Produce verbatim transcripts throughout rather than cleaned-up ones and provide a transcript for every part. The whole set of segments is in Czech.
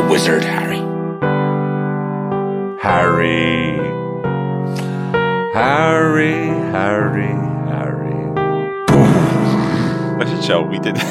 wizard, Harry. Harry. Harry, Harry, Harry. Takže čau, vítejte.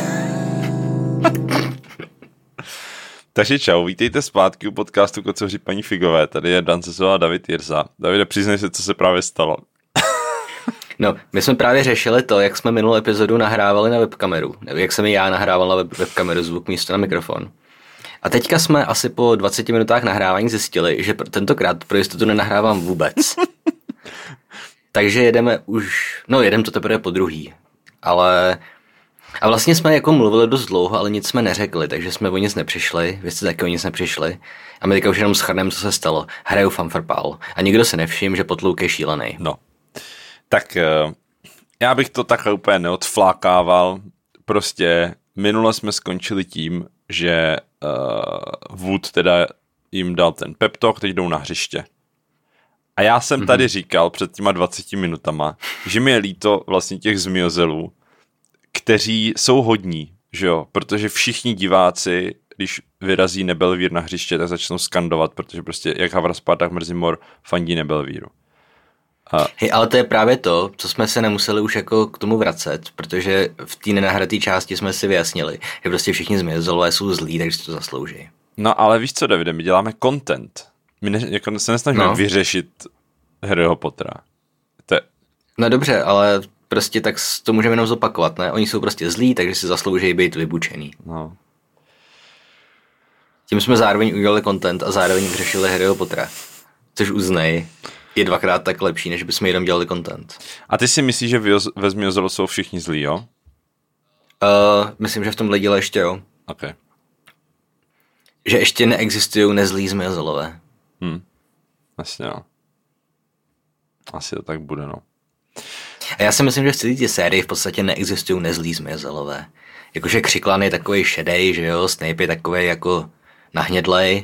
Takže čau, vítejte zpátky u podcastu Kocouri paní Figové. Tady je Dan Sesová a David Jirsa. Davide, přiznej se, co se právě stalo. No, my jsme právě řešili to, jak jsme minulou epizodu nahrávali na webkameru. Nebo jak jsem i já nahrával na web, webkameru zvuk místo na mikrofon. A teďka jsme asi po dvaceti minutách nahrávání zjistili, že tentokrát pro jistotu nenahrávám vůbec. Takže jedeme už, no jedeme to teprve po druhý. Ale, a vlastně jsme jako mluvili dost dlouho, ale nic jsme neřekli, takže jsme o nic nepřišli, vy jste taky o nic nepřišli. A my teďka už jenom shrneme, co se stalo. Hraju fanfarpál. A nikdo se nevšiml, že Potlouk je šílený. No. Tak já bych to takhle úplně neodflákával. Prostě minule jsme skončili tím, že uh, Wood teda jim dal ten pep talk, teď jdou na hřiště. A já jsem mm-hmm. tady říkal před těma dvaceti minutama, že mi je líto vlastně těch zmiozelů, kteří jsou hodní, že jo, protože všichni diváci, když vyrazí Nebelvír na hřiště, tak začnou skandovat, protože prostě jak Havraspár, tak Mrzimor fandí Nebelvíru. A... Hej, ale to je právě to, co jsme se nemuseli už jako k tomu vracet, protože v té nenahraté části jsme si vyjasnili, že prostě všichni zmiozelové jsou zlí, takže si to zaslouží. No ale víš co, Davide, my děláme content. My ne, jako se nesnažíme no. vyřešit Harryho Pottera. To je... No dobře, ale prostě tak to můžeme jenom zopakovat, ne? Oni jsou prostě zlí, takže si zaslouží být vybučený. No. Tím jsme zároveň udělali content a zároveň vyřešili Harryho Pottera. Což uznej, je dvakrát tak lepší, než bychom jenom dělali content. A ty si myslíš, že ve Zmiozelu jsou všichni zlí, jo? Uh, myslím, že v tomhle díle ještě jo. Ok. Že ještě neexistují nezlí zmiozelové. Hm. Vlastně no. Asi to tak bude, no. A já si myslím, že v celé té sérii v podstatě neexistují nezlí zmiozelové. Jakože Křiklan je takovej šedej, že jo, Snape je takovej jako nahnědlej.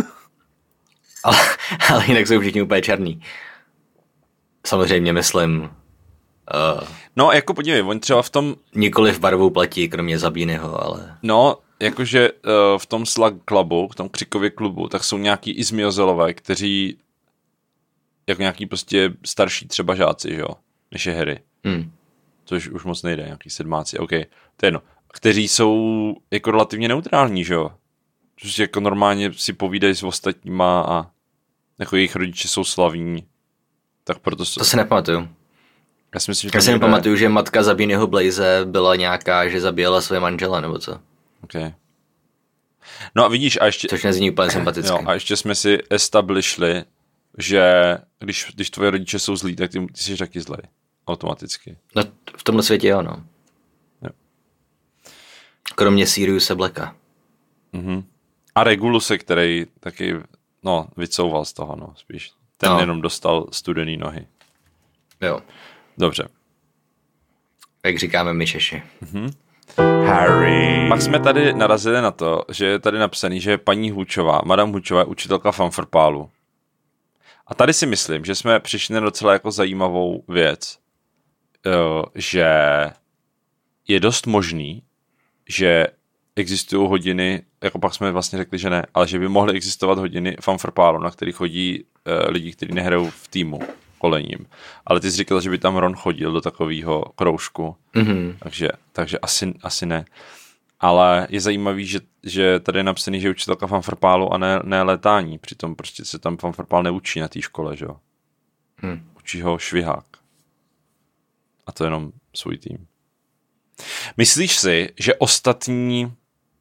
ale, ale jinak jsou všichni úplně černý. Samozřejmě myslím... Uh, no, jako podívej, on třeba v tom... Nikoliv barvou platí, kromě Zabínyho, ale... No, jakože uh, v tom Slug klubu, v tom Křikově klubu, tak jsou nějaký i zmiozelové, kteří jako nějaký prostě starší třeba žáci, že jo, než je Harry. Hmm. Což už moc nejde, nějaký sedmáci, ok, to je jedno. Kteří jsou jako relativně neutrální, že jo. Což jako normálně si povídají s ostatníma a jako jejich rodiče jsou slavní. Tak proto... To si nepamatuju. Já si myslím, že Já si nepamatuju, že matka Zabínyho Blaze byla nějaká, že zabíjela své manžele, nebo co. Ok. No a vidíš, a ještě... Což nezní úplně sympaticky. Jo, a ještě jsme si establishli, že když, když tvoje rodiče jsou zlí, tak ty, ty jsi taky zlej. Automaticky. No v tomhle světě jo, no. Jo. Kromě Siriuse Blacka. Mhm. A Reguluse, který taky, no, vycouval z toho, no, spíš. Ten no. jenom dostal studený nohy. Jo. Dobře. Jak říkáme my Češi. Mhm. Harry. Pak jsme tady narazili na to, že je tady napsaný, že je paní Hučová, madam Hučová je učitelka fanfarpálu. A tady si myslím, že jsme přišli na docela jako zajímavou věc, že je dost možný, že existují hodiny, jako pak jsme vlastně řekli, že ne, ale že by mohly existovat hodiny fanfarpálu, na kterých chodí lidi, kteří nehrajou v týmu kolením. Ale ty jsi říkal, že by tam Ron chodil do takového kroužku, mm-hmm. takže, takže asi, asi ne. Ale je zajímavý, že, že tady je napsaný, že je učitelka fanfarpálu a ne, ne létání. Přitom prostě se tam fanfarpál neučí na té škole, že jo? Hmm. Učí ho švihák. A to jenom svůj tým. Myslíš si, že ostatní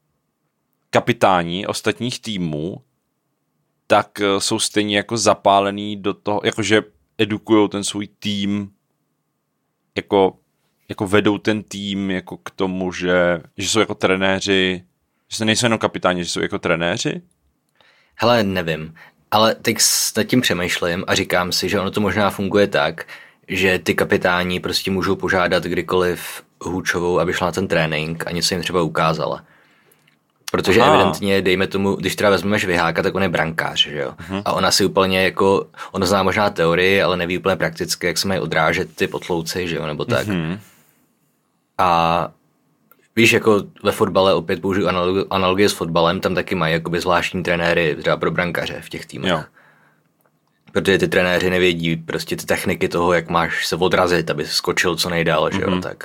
kapitáni ostatních týmů tak jsou stejně jako zapálený do toho, jakože edukujou ten svůj tým, jako jako vedou ten tým jako k tomu, že, že jsou jako trenéři, že se nejsou jenom kapitáni, že jsou jako trenéři? Hele, nevím, ale teď nad tím přemýšlím a říkám si, že ono to možná funguje tak, že ty kapitáni prostě můžou požádat kdykoliv Hučovou, aby šla na ten trénink a něco jim třeba ukázala. Protože Aha. evidentně, dejme tomu, když teda vezmeme Šviháka, tak on je brankář, že jo? Uh-huh. A ona si úplně jako, ona zná možná teorii, ale neví úplně prakticky, jak se mají odrážet ty potlouci, že jo, nebo tak. Uh-huh. A Víš, jako ve fotbale, opět použiju analogie, analogie s fotbalem, tam taky mají jakoby zvláštní trenéry třeba pro brankaře v těch týmech. Jo. Protože ty trenéři nevědí prostě ty techniky toho, jak máš se odrazit, aby skočil co nejdál, mm-hmm. že jo, tak.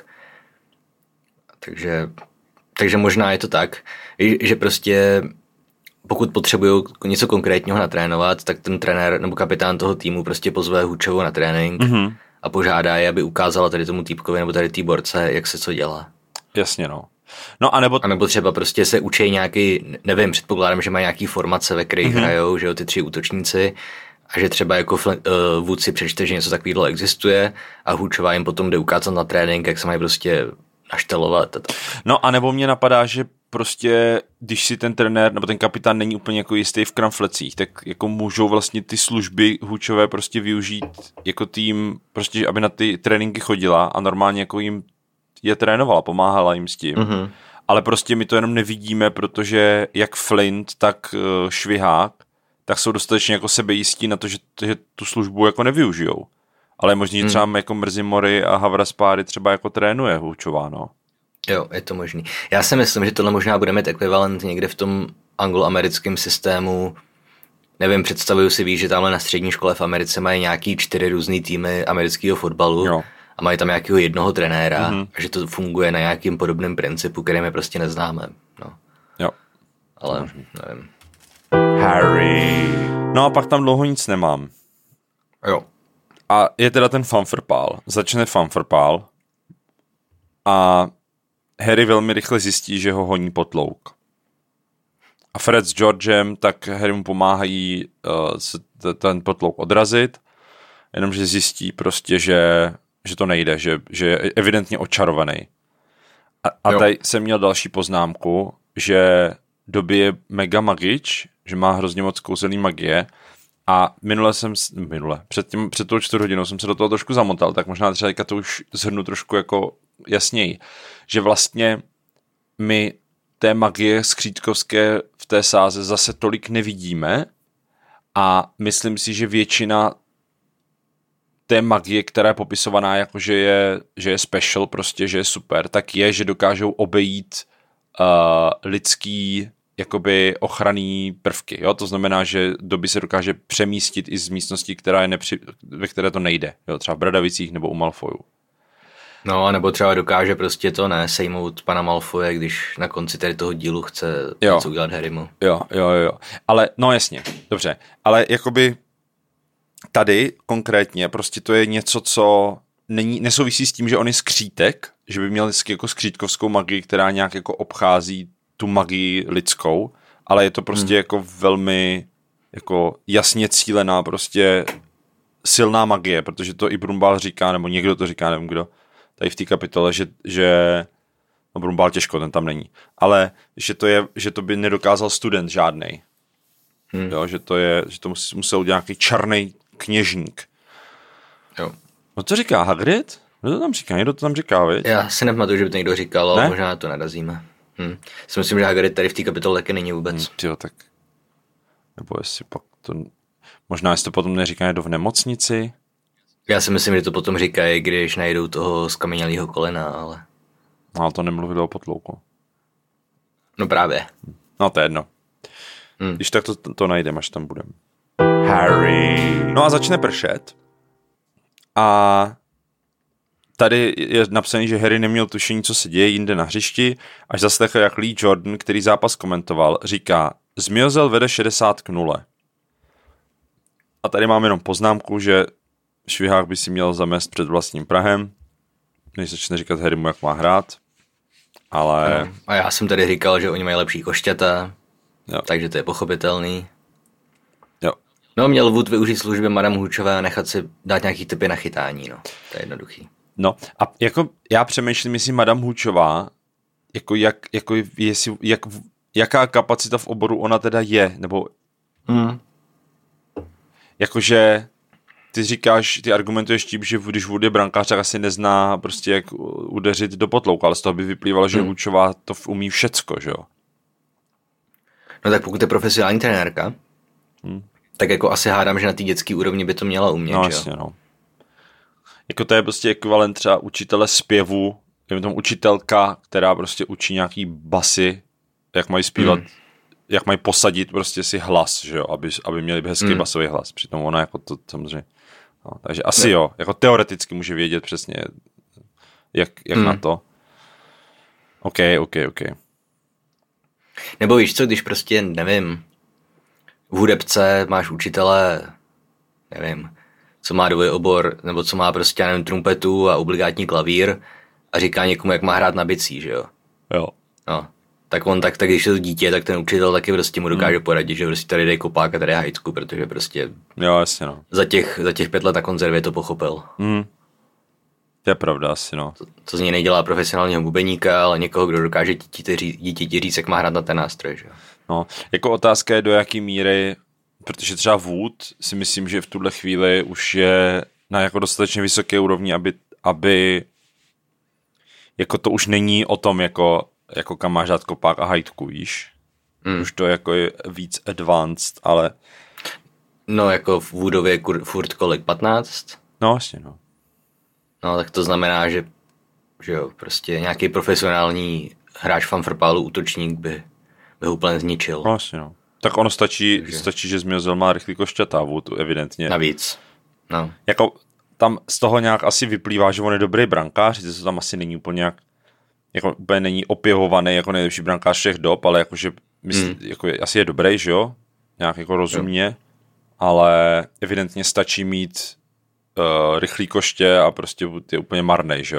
Takže, takže možná je to tak, že prostě pokud potřebují něco konkrétního natrénovat, tak ten trenér nebo kapitán toho týmu prostě pozve Hučovu na trénink mm-hmm. a požádá je, aby ukázala tady tomu týpkovi nebo tady tý borce, jak se co dělá. Jasně, no. No a nebo... a nebo třeba prostě se učí nějaký, nevím, předpokládám, že mají nějaký formace, ve kterých mm-hmm. hrajou, že jo, ty tři útočníci a že třeba jako uh, vůdci přečte, že něco takového existuje a Hučová jim potom jde ukázat na trénink, jak se mají prostě naštelovat. A tak. No a nebo mě napadá, že prostě, když si ten trenér nebo ten kapitán není úplně jako jistý v kramflecích, tak jako můžou vlastně ty služby Hučové prostě využít jako tým, prostě, aby na ty tréninky chodila a normálně jako jim je trénovala, pomáhala jim s tím. Mm-hmm. Ale prostě my to jenom nevidíme, protože jak Flint, tak uh, Švihák, tak jsou dostatečně jako sebejistí na to, že, že tu službu jako nevyužijou. Ale je možný, že třeba mm. jako Mrzimory a Havraspáry třeba jako trénuje Hučová, no. Jo, je to možný. Já si myslím, že tohle možná bude mít ekvivalent někde v tom angloamerickém systému. Nevím, představuju si, víš, že tamhle na střední škole v Americe mají nějaký čtyři různý týmy amerického fotbalu. Jo. A mají tam nějakého jednoho trenéra, mm-hmm. a že to funguje na nějakým podobném principu, který my prostě neznáme. No. Jo. Ale nevím. Harry. No a pak tam dlouho nic nemám. Jo. A je teda ten fanfrpál. Začne fanfrpál a Harry velmi rychle zjistí, že ho honí potlouk. A Fred s Georgem tak Harry mu pomáhají uh, ten potlouk odrazit, jenomže zjistí prostě, že že to nejde, že, že je evidentně očarovaný. A, a tady jsem měl další poznámku, že Dobby je mega magič, že má hrozně moc kouzelný magie a minule jsem, minule, před, tím, před tou čtvrt hodinou jsem se do toho trošku zamotal, tak možná třeba to už zhrnu trošku jako jasněji, že vlastně my té magie skřítkovské v té sáze zase tolik nevidíme a myslím si, že většina té magie, která je popisovaná jako, že je, že je special, prostě, že je super, tak je, že dokážou obejít uh, lidský jakoby ochranný prvky. Jo? To znamená, že Dobby se dokáže přemístit i z místnosti, která je nepři... ve které to nejde. Jo? Třeba v Bradavicích nebo u Malfoyů. No, nebo třeba dokáže prostě to ne, sejmout pana Malfoye, když na konci tady toho dílu chce jo. něco udělat Harrymu. Jo, jo, jo. Ale, no jasně, dobře. Ale jakoby tady konkrétně prostě to je něco, co není, nesouvisí s tím, že on je skřítek, že by měl jako skřítkovskou magii, která nějak jako obchází tu magii lidskou, ale je to prostě hmm. jako velmi jako jasně cílená prostě silná magie, protože to i Brumbál říká, nebo někdo to říká, nevím kdo, tady v té kapitole, že, že no Brumbál těžko, ten tam není, ale že to, je, že to by nedokázal student žádnej. Hmm. Jo, že to je, že to musel udělat nějaký černý kněžník. Jo. No co říká Hagrid? Kdo to tam říká? Někdo to tam říká, viď? Já si nepamatuju, že by to někdo říkal, ale možná to narazíme. Hm. Si myslím, že Hagrid tady v té kapitole taky není vůbec. Hm, tyjo, tak... Nebo jestli pak to... Možná jestli to potom neříká někdo v nemocnici? Já si myslím, že to potom říkají, když najdou toho skamenělýho kolena, ale... No, ale to nemluvilo o potlouku. No právě. No to je jedno. Hm. Když tak to, to, to najdeme, až tam budeme. Harry. No a začne pršet. A tady je napsaný, že Harry neměl tušení, co se děje jinde na hřišti, až zaslechl, jak Lee Jordan, který zápas komentoval, říká, Zmiozel vede šedesát k nule. A tady mám jenom poznámku, že Švihák by si měl zamést před vlastním prahem, než začne říkat Harrymu, jak má hrát. Ale... No, a já jsem tady říkal, že oni mají lepší košťata, jo. Takže to je pochopitelný. Jo. No, měl Wood využít služby Madame Hučové a nechat si dát nějaký typy na chytání, no. To je jednoduchý. No, a jako já přemýšlím, jestli Madame Hučová, jako jak, jako jestli, jak, jaká kapacita v oboru ona teda je, nebo hmm. jakože ty říkáš, ty argumentuješ tím, že když Wood je brankář, tak asi nezná prostě jak udeřit do potlouka, ale z toho by vyplývalo, že hmm. Hučová to umí všecko, že jo? No tak pokud je profesionální trenérka, hmm. tak jako asi hádám, že na té dětské úrovni by to měla umět, no, že jasně, no. Jako to je prostě ekvivalent třeba učitele zpěvu je tam učitelka, která prostě učí nějaký basy, jak mají zpívat, mm. jak mají posadit prostě si hlas, že jo, aby, aby měli hezký mm. basový hlas. Přitom ona jako to samozřejmě, no, takže asi ne. jo, jako teoreticky může vědět přesně, jak, jak mm. na to. OK, OK, OK. Nebo víš co, když prostě, nevím, v hudebce máš učitele, nevím, co má dvojobor, nebo co má prostě, nevím, trumpetu a obligátní klavír a říká někomu, jak má hrát na bicí, že jo? Jo. No, tak on tak, tak když je to dítě, tak ten učitel taky prostě mu dokáže hmm. poradit, že prostě tady dej kopák a tady hajtku, protože prostě jo, jasně, no. za, těch, za těch pět let na konzervě to pochopil. Hmm. To je pravda asi, no. To, to z něj nedělá profesionálního bubeníka, ale někoho, kdo dokáže dítěti říct, jak má hrát na ten nástroj, že jo? No, jako otázka je, do jaký míry, protože třeba Wood si myslím, že v tuhle chvíli už je na jako dostatečně vysoké úrovni, aby, aby jako to už není o tom, jako, jako kam máš dát kopák a hajtku, víš? Mm. Už to jako je víc advanced, ale... No, jako v Woodově je furt kolik, patnáct? No, vlastně, no. No, tak to znamená, že, že jo, prostě nějaký profesionální hráč fanfrpálu, útočník by, by ho úplně zničil. No, vlastně, no. Tak ono stačí, Takže... stačí, že Zmiozel má rychlý košťatá, Wood, evidentně. Navíc, no. Jako tam z toho nějak asi vyplývá, že on je dobrý brankář, že to tam asi není úplně nějak, jako úplně není opěvovaný jako nejlepší brankář všech dob, ale jakože mysl, mm. jako je, asi je dobrý, že jo? Nějak jako rozumně, jo. Ale evidentně stačí mít uh, rychlý koště a prostě je úplně marnej, že jo?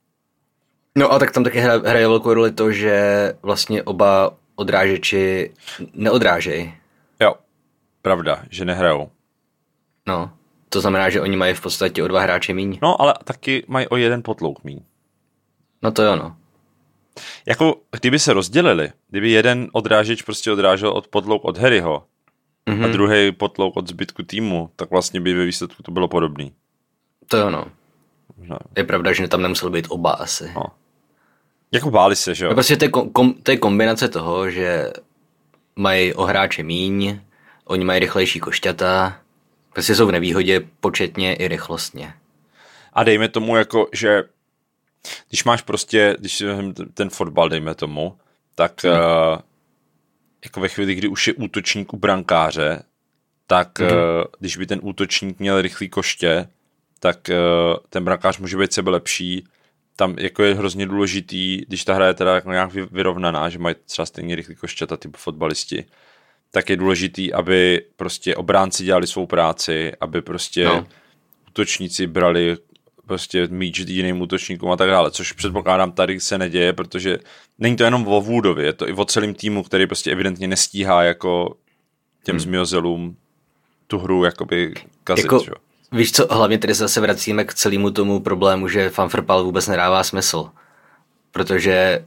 No a tak tam taky hraje, hraje velkou roli to, že vlastně oba odrážeči neodrážejí. Jo, pravda, že nehrajou. No, to znamená, že oni mají v podstatě o dva hráče míň. No, ale taky mají o jeden potlouk míň. No to jo, no. Jako, kdyby se rozdělili, kdyby jeden odrážeč prostě odrážel od potlouk od Harryho mm-hmm. a druhý potlouk od zbytku týmu, tak vlastně by ve výsledku to bylo podobný. To jo, no. Možná. Je pravda, že tam nemusel být oba asi. No. Jako báli se, že jo? No prostě to je, kom, to je kombinace toho, že mají o hráče míň, oni mají rychlejší košťata, prostě jsou v nevýhodě početně i rychlostně. A dejme tomu jako, že když máš prostě, když ten fotbal, dejme tomu, tak hmm. uh, jako ve chvíli, kdy už je útočník u brankáře, tak hmm. uh, když by ten útočník měl rychlý koště, tak uh, ten brankář může být sebe lepší. Tam jako je hrozně důležitý, když ta hra je teda jako nějak vyrovnaná, že mají třeba stejně rychlý košťata typu fotbalisti, tak je důležitý, aby prostě obránci dělali svou práci, aby prostě no. útočníci brali prostě míč jiným útočníkům a tak dále, což předpokládám tady se neděje, protože není to jenom o Woodovi, je to i o celém týmu, který prostě evidentně nestíhá jako těm hmm. Zmiozelům tu hru jakoby kazit, jako, že? Víš co, hlavně tady zase vracíme k celému tomu problému, že fanfrpal vůbec nedává smysl, protože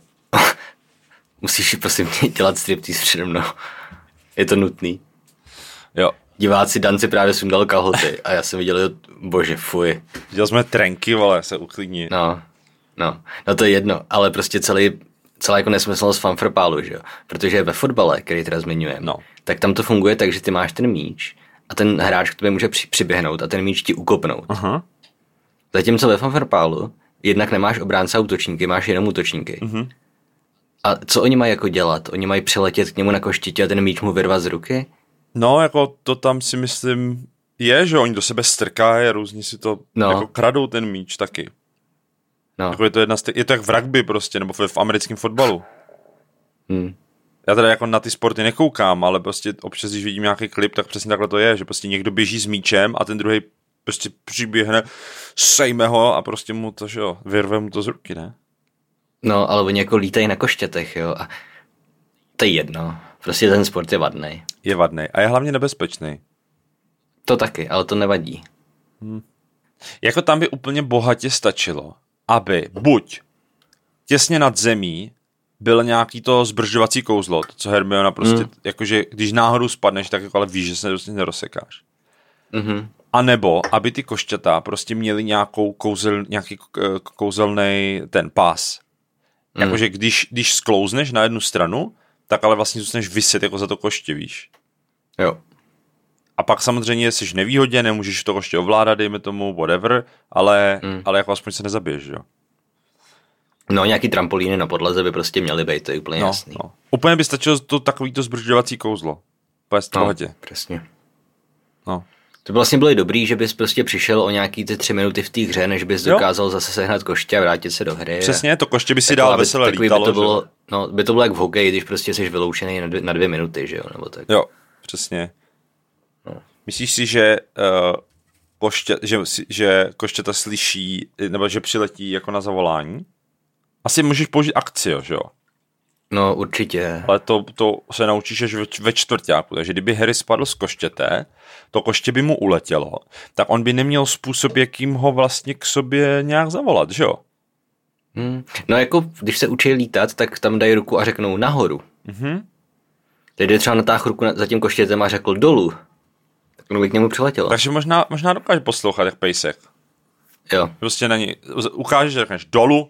musíš prosím dělat striptease přede mnou. Je to nutný. Jo. Diváci Danci právě sundal kalhoty a já jsem viděl, bože, fuj. Viděl jsme trenky, ale se uklidní. No, no, no to je jedno, ale prostě celý, celá jako nesmyslnost fanfrpálu, že jo, protože ve fotbale, který teda zmiňujeme, no. tak tam to funguje tak, že ty máš ten míč a ten hráč k tobě může při, přiběhnout a ten míč ti ukopnout. Aha. Zatímco ve fanfrpálu jednak nemáš obránce a útočníky, máš jenom útočníky. Uh-huh. A co oni mají jako dělat? Oni mají přiletět k němu na koštítě a ten míč mu vyrvat z ruky? No, jako to tam si myslím je, že oni do sebe strkají, různě si to no. jako kradou ten míč taky. No. Jako je to jedna z těch, je to jak v rugby prostě, nebo v, v americkém fotbalu. Hmm. Já teda jako na ty sporty nekoukám, ale prostě občas, když vidím nějaký klip, tak přesně takhle to je, že prostě někdo běží s míčem a ten druhý prostě přiběhne, sejme ho a prostě mu to, že jo, vyrve mu to z ruky, ne? No, ale oni jako lítají na koštětech, jo, a to je jedno. Prostě ten sport je vadnej. Je vadnej a je hlavně nebezpečný. To taky, ale to nevadí. Hmm. Jako tam by úplně bohatě stačilo, aby buď těsně nad zemí byl nějaký to zbržďovací kouzlo, to co Hermiona prostě, hmm. jakože když náhodou spadneš, tak jako ale víš, že se prostě nerosekáš. Mhm. A nebo, aby ty košťata prostě měli nějakou kouzel, nějaký kouzelný ten pás. Mm. Jakože když, když sklouzneš na jednu stranu, tak ale vlastně zůstaneš viset jako za to koště, víš. Jo. A pak samozřejmě jsi v nevýhodě, nemůžeš to koště ovládat, dejme tomu, whatever, ale, mm. ale jako aspoň se nezabiješ, jo. No, nějaký trampolíny na podlaze by prostě měly být, to je úplně no, jasný. No. Úplně by stačilo to takovýto zbržďovací kouzlo. Pést no, pohodě. Přesně. No. To by vlastně bylo dobrý, že bys prostě přišel o nějaký ty tři minuty v té hře, než bys jo. dokázal zase sehnat koště a vrátit se do hry. Přesně, to koště by si dál veselé lítalo. By to bylo, no, by to bylo jak v hokeji, když prostě jsi vyloučený na dvě, na dvě minuty, že jo, nebo tak. Jo, přesně. No. Myslíš si, že, uh, koště, že, že koštěta slyší, nebo že přiletí jako na zavolání? Asi můžeš použít akci, jo, že jo? No, určitě. Ale to, to se naučíš až ve, ve čtvrťáku, takže kdyby Harry spadl z koštěte, to koště by mu uletělo, tak on by neměl způsob, jakým ho vlastně k sobě nějak zavolat, že jo? Hmm. No jako, když se učí lítat, tak tam dají ruku a řeknou nahoru. Mhm. Teď jde třeba natáhl ruku za tím koštětem a řekl dolů. Tak ono by k němu přiletělo. Takže možná, možná dokáže poslouchat jak pejsek. Jo. Prostě na ní ukážeš, že řekneš dolů.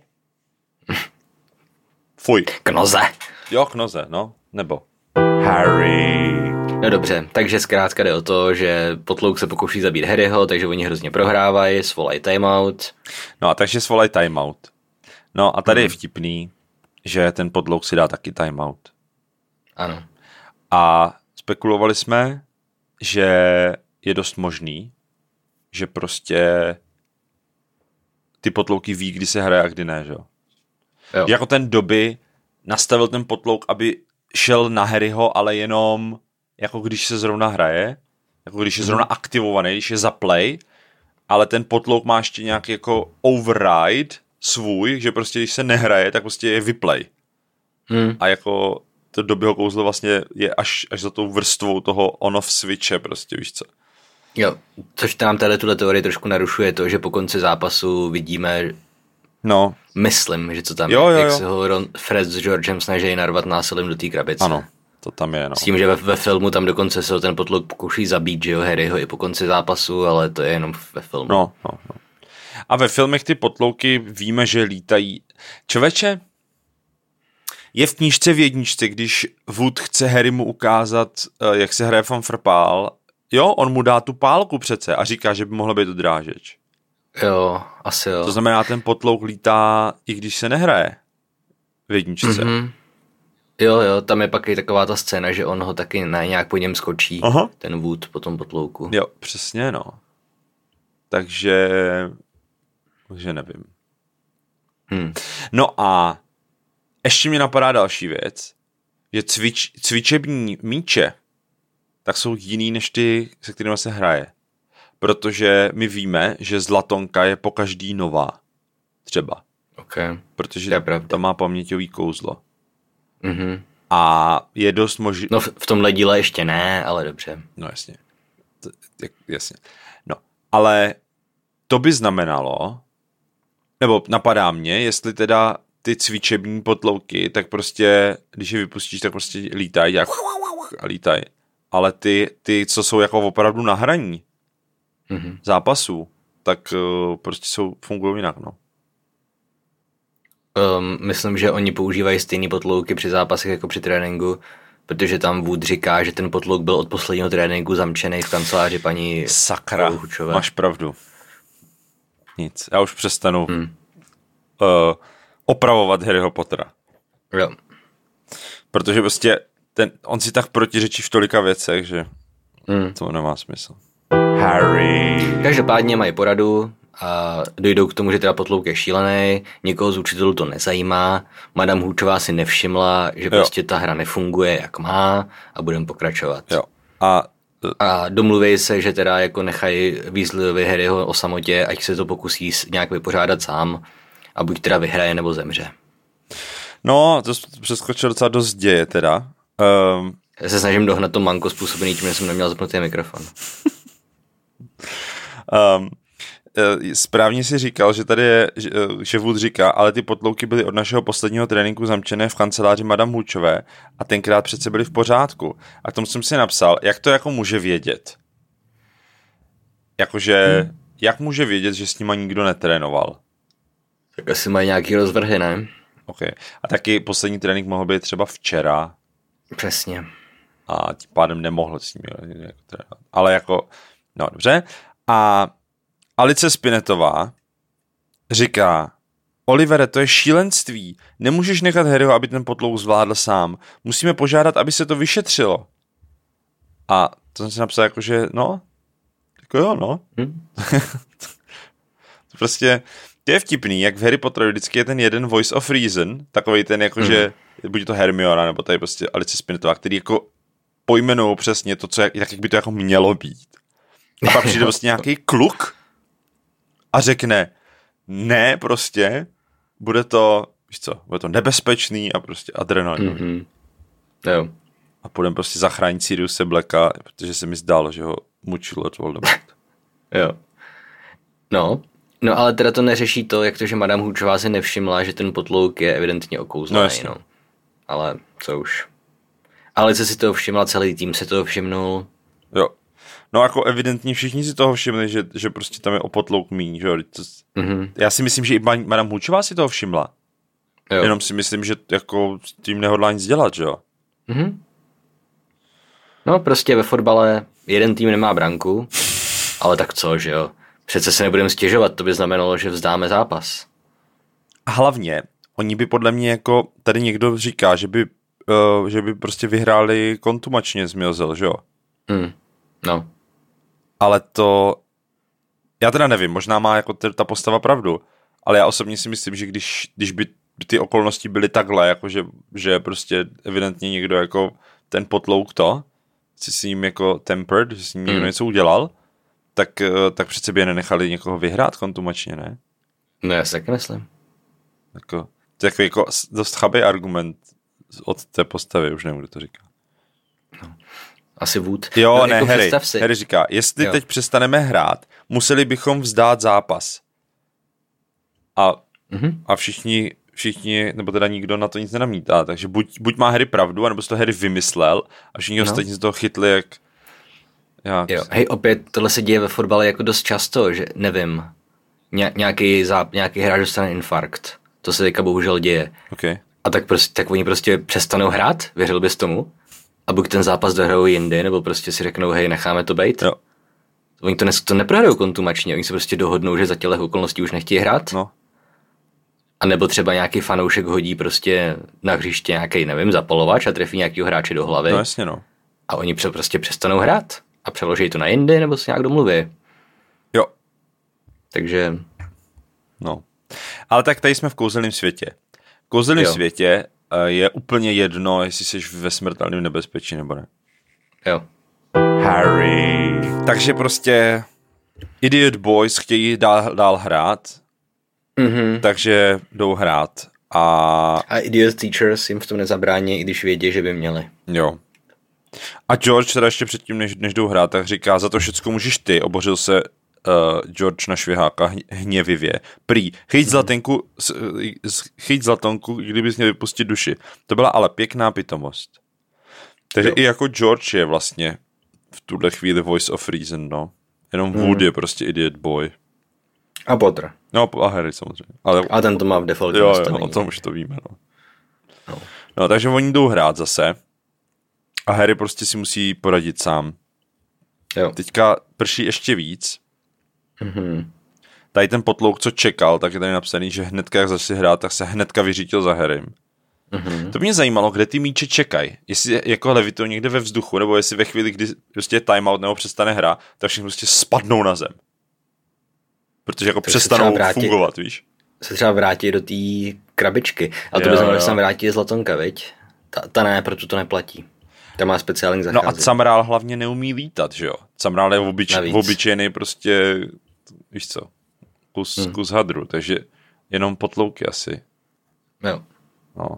Fuj. K noze. Jo, k noze, no. Nebo Harry. No dobře, takže zkrátka jde o to, že Potlouk se pokouší zabít Harryho, takže oni hrozně prohrávají, svolají timeout. No a takže svolají timeout. No a tady hmm. je vtipný, že ten Potlouk si dá taky timeout. Ano. A spekulovali jsme, že je dost možný, že prostě ty Potlouky ví, kdy se hraje a kdy ne, že jo? Jo. Jako ten doby nastavil ten Potlouk, aby šel na Harryho, ale jenom jako když se zrovna hraje, jako když je zrovna aktivovaný, když je za play, ale ten Potlouk má ještě nějaký jako override svůj, že prostě když se nehraje, tak prostě je vyplay. Hmm. A jako to dobyho kouzlo vlastně je až, až za tou vrstvou toho on-off switche prostě, víš co. Jo, což nám tady tuhle teorii trošku narušuje to, že po konci zápasu vidíme, no. myslím, že co tam jo, je, jo, jak jo. se ho Ron, Fred s Georgem snaží narvat násilím do té krabice. Ano, to tam je, no. S tím, že ve, ve filmu tam dokonce se ho ten Potlouk pokouší zabít, že jo, Harryho i po konci zápasu, ale to je jenom ve filmu. No, no, no. A ve filmech ty Potlouky víme, že lítají. Člověče, je v knížce v jedničce, když Wood chce Harrymu ukázat, jak se hraje fanfrpál, jo, on mu dá tu pálku přece a říká, že by mohla být odrážeč. Jo, asi jo. To znamená, ten Potlouk lítá, i když se nehraje v jedničce. Mm-hmm. Jo, jo, tam je pak i taková ta scéna, že on ho taky ne, nějak po něm skočí, aha. Ten Wood po tom Potlouku. Jo, přesně, no. Takže, takže nevím. Hmm. No a ještě mi napadá další věc, že cvič, cvičební míče tak jsou jiný než ty, se kterými se hraje. Protože my víme, že zlatonka je po každý nová. Třeba. Okay. Protože tam má paměťový kouzlo. Mm-hmm. A je dost možný... No v, v tomhle díle ještě ne, ale dobře. No jasně. To, jasně. No, ale to by znamenalo, nebo napadá mě, jestli teda ty cvičební Potlouky, tak prostě, když je vypustíš, tak prostě lítají a lítají. Ale ty, ty, co jsou jako opravdu na hraní mm-hmm. zápasů, tak uh, prostě jsou, fungují jinak, no. Um, myslím, že oni používají stejný Potlouky při zápasech jako při tréninku, protože tam Wood říká, že ten Potlouk byl od posledního tréninku zamčený v kanceláři paní Sakra, Hučové. Máš pravdu. Nic, já už přestanu hmm. uh, opravovat Harryho Pottera. Jo. Protože prostě ten, on si tak protiřečí v tolika věcech, že hmm. to nemá smysl. Harry. Každopádně mají poradu a dojdou k tomu, že teda Potlouk je šílený, nikoho z učitelů to nezajímá, Madame Hoočová si nevšimla, že jo. Prostě ta hra nefunguje jak má a budeme pokračovat. Jo. A, a domluví se, že teda jako nechají Weasleyovi Harryho o samotě, ať se to pokusí nějak vypořádat sám a buď teda vyhraje nebo zemře. No, to přeskočil docela dost děje teda. Um, Já se snažím dohnat to manko způsobený tím, že jsem neměl zapnutý mikrofon. um, Správně si říkal, že tady je, že Wood říká, ale ty Potlouky byly od našeho posledního tréninku zamčené v kanceláři Madame Hoočové a tenkrát přece byly v pořádku. A k tomu jsem si napsal, jak to jako může vědět? Jakože, hmm. jak může vědět, že s nima nikdo netrénoval? Tak asi mají nějaký rozvrhy, ne? Ok. A taky poslední trénink mohl být třeba včera. Přesně. A tím pádem nemohl s nimi trénovat. Ale jako, no dobře. A Alice Spinetová říká, Olivere, to je šílenství. Nemůžeš nechat Harryho, aby ten potlouk zvládl sám. Musíme požádat, aby se to vyšetřilo. A to jsem si napsal jako, že no, jako jo, no. Hmm. To prostě, to je vtipný, jak v Harry Potteru vždycky je ten jeden voice of reason, takovej ten jako, hmm. že buď to Hermiona, nebo tady prostě Alice Spinnetová, který jako pojmenou přesně to, co jak, jak by to jako mělo být. A pak přijde prostě nějaký kluk a řekne, ne, prostě, bude to, víš co, bude to nebezpečný a prostě adrenalin. Mm-hmm. Jo. A půjdeme prostě zachránit Siriuse Blacka, protože se mi zdálo, že ho mučil Lord Voldemort. Jo. No, no ale teda to neřeší to, jak to, že Madame Hoočová si nevšimla, že ten potlouk je evidentně okouzlený, no, no. Ale co už. Alice si toho všimla, celý tým si toho všimnul. Jo. No jako evidentně všichni si toho všimli, že, že prostě tam je o potlouk míň, že jo. Mm-hmm. Já si myslím, že i Madame Hoočová si toho všimla. Jo. Jenom si myslím, že jako s tím nehodlá nic dělat, že jo. Mm-hmm. No prostě ve fotbale jeden tým nemá branku, ale tak co, že jo. Přece se nebudeme stěžovat, to by znamenalo, že vzdáme zápas. A hlavně, oni by podle mě jako, tady někdo říká, že by, uh, že by prostě vyhráli kontumačně z Milzel, že jo? Mm. No. Ale to, já teda nevím, možná má jako ta postava pravdu, ale já osobně si myslím, že když, když by ty okolnosti byly takhle, jako že, že prostě evidentně někdo jako ten potlouk to, si s ním jako tempered, že s ním někdo mm. něco udělal, tak, tak přece by je nenechali někoho vyhrát kontumačně, ne? No já si taky myslím. Jako, to je jako, jako dost chabý argument od té postavy, už nevím, kdo to říká. No. Asi Wood. Jo, no, ne, jako Harry. Harry říká, jestli jo. teď přestaneme hrát, museli bychom vzdát zápas. A, mm-hmm. a všichni, všichni, nebo teda nikdo na to nic nenamítá, takže buď, buď má Harry pravdu, anebo si to Harry vymyslel a všichni no. ostatní z toho chytli jak... Já, jo, hej, opět tohle se děje ve fotbale jako dost často, že nevím, Ně, nějaký, záp, nějaký hráč dostane infarkt, to se teďka bohužel děje. Okay. A tak, prostě, tak oni prostě přestanou hrát, věřil bys tomu? A buď ten zápas dohrajou jindy, nebo prostě si řeknou, hej, necháme to bejt. Jo. Oni to, to neprohrajou kontumačně, oni se prostě dohodnou, že za těchto okolností už nechtějí hrát. No. A nebo třeba nějaký fanoušek hodí prostě na hřiště nějaký, nevím, zapalovač a trefí nějakýho hráče do hlavy. No jasně, no. A oni prostě přestanou hrát a přeloží to na jindy, nebo se nějak domluví. Jo. Takže... No. Ale tak tady jsme v kouzelném světě. V kouzelném světě je úplně jedno, jestli jsi ve smrtelném nebezpečí, nebo ne. Jo. Harry. Takže prostě Idiot Boys chtějí dál, dál hrát, mm-hmm. takže jdou hrát. A... a Idiot Teachers jim v tom nezabrání, i když vědí, že by měli. Jo. A George teda ještě předtím, než, než jdou hrát, tak říká, za to všecko můžeš ty, obořil se Uh, George na šviháka hněvivě. Prý, chyť zlatenku, chyť zlatonku, kdybys měl vypustit duši. To byla ale pěkná pitomost. Takže jo. I jako George je vlastně v tuhle chvíli voice of reason, no. Jenom Wood hmm. je prostě idiot boy. A Potter. No a Harry samozřejmě. Ale, a ten to má v defaultě jo, nastavení. Jo, o tom už to víme, no. no. No, takže oni jdou hrát zase a Harry prostě si musí poradit sám. Jo. Teďka prší ještě víc. Mm-hmm. Tady ten potlouk, co čekal, tak je tady napsaný, že hnedka, jak začali hrát, tak se hnedka vyřítil za Harrym. Mm-hmm. To mě zajímalo, kde ty míče čekají. Jestli jako levitují někde ve vzduchu, nebo jestli ve chvíli, kdy prostě je timeout nebo přestane hra, tak všichni prostě spadnou na zem. Protože jako tak přestanou vrátí, fungovat, víš? Se třeba vrátí do té krabičky. Ale to by znamenalo, že se tam vrátí zlatonka, viď? Ta, ta ne, proto to neplatí. Ta má speciální zacházení. No a Camrál hlavně neumí lítat, že jo? Camrál je obyč, obyčejný prostě, víš co, kus, hmm. kus hadru, takže jenom potlouky asi. Jo. No.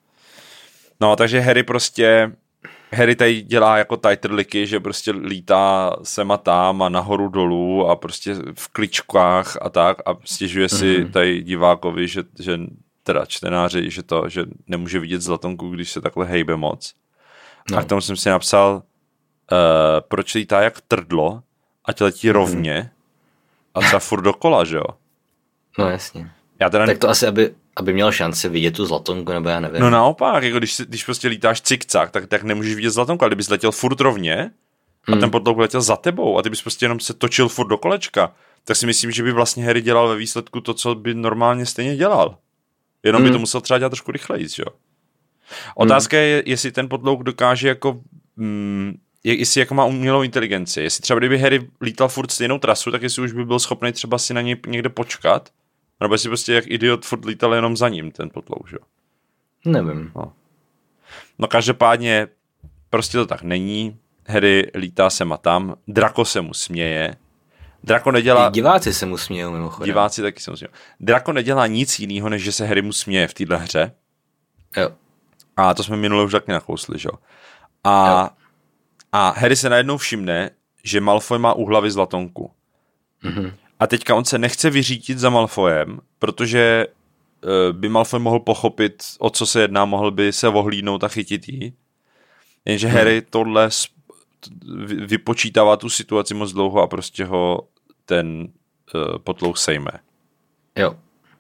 No, takže Harry prostě, Harry tady dělá jako tajtrliky, že prostě lítá sem a tam a nahoru dolů a prostě v kličkách a tak a stěžuje si hmm. tady divákovi, že, že teda čtenáři, že to, že nemůže vidět zlatonku, když se takhle hejbe moc. No. A k tomu jsem si napsal, uh, proč lítá jak trdlo, ať letí mm. rovně a třeba furt dokola, že jo? No jasně. Já teda... Tak to asi, aby, aby měl šanci vidět tu zlatonku, nebo já nevím. No naopak, jako když, když prostě lítáš cikcak, tak, tak nemůžeš vidět zlatonku, ale kdybys letěl furt rovně a ten potlouk letěl za tebou a ty bys prostě jenom se točil furt do kolečka, tak si myslím, že by vlastně Harry dělal ve výsledku to, co by normálně stejně dělal. Jenom mm. by to musel třeba dělat trošku rychleji, jo. Otázka mm. je, jestli ten potlouk dokáže jako, mm, jestli jako má umělou inteligenci. Jestli třeba kdyby Harry lítal furt stejnou trasu, tak jestli už by byl schopný třeba si na něj někde počkat, nebo jestli prostě jak idiot furt lítal jenom za ním ten potlouk, jo. Nevím. No. no každopádně prostě to tak není. Harry lítá sem a tam, Draco se mu směje. Draco nedělá... I diváci se mu smějou mimochodem. Diváci taky se mu smějou. Draco nedělá nic jiného, než že se Harry mu směje v téhle hře. Jo. A to jsme minule už taky nakousli, že jo. A, a Harry se najednou všimne, že Malfoy má u hlavy zlatonku. Mhm. A teďka on se nechce vyřítit za Malfoyem, protože uh, by Malfoy mohl pochopit, o co se jedná, mohl by se ohlídnout a chytit jí. Jenže hmm. Harry tohle vypočítává tu situaci moc dlouho a prostě ho ten uh, potlouk sejme. Jo.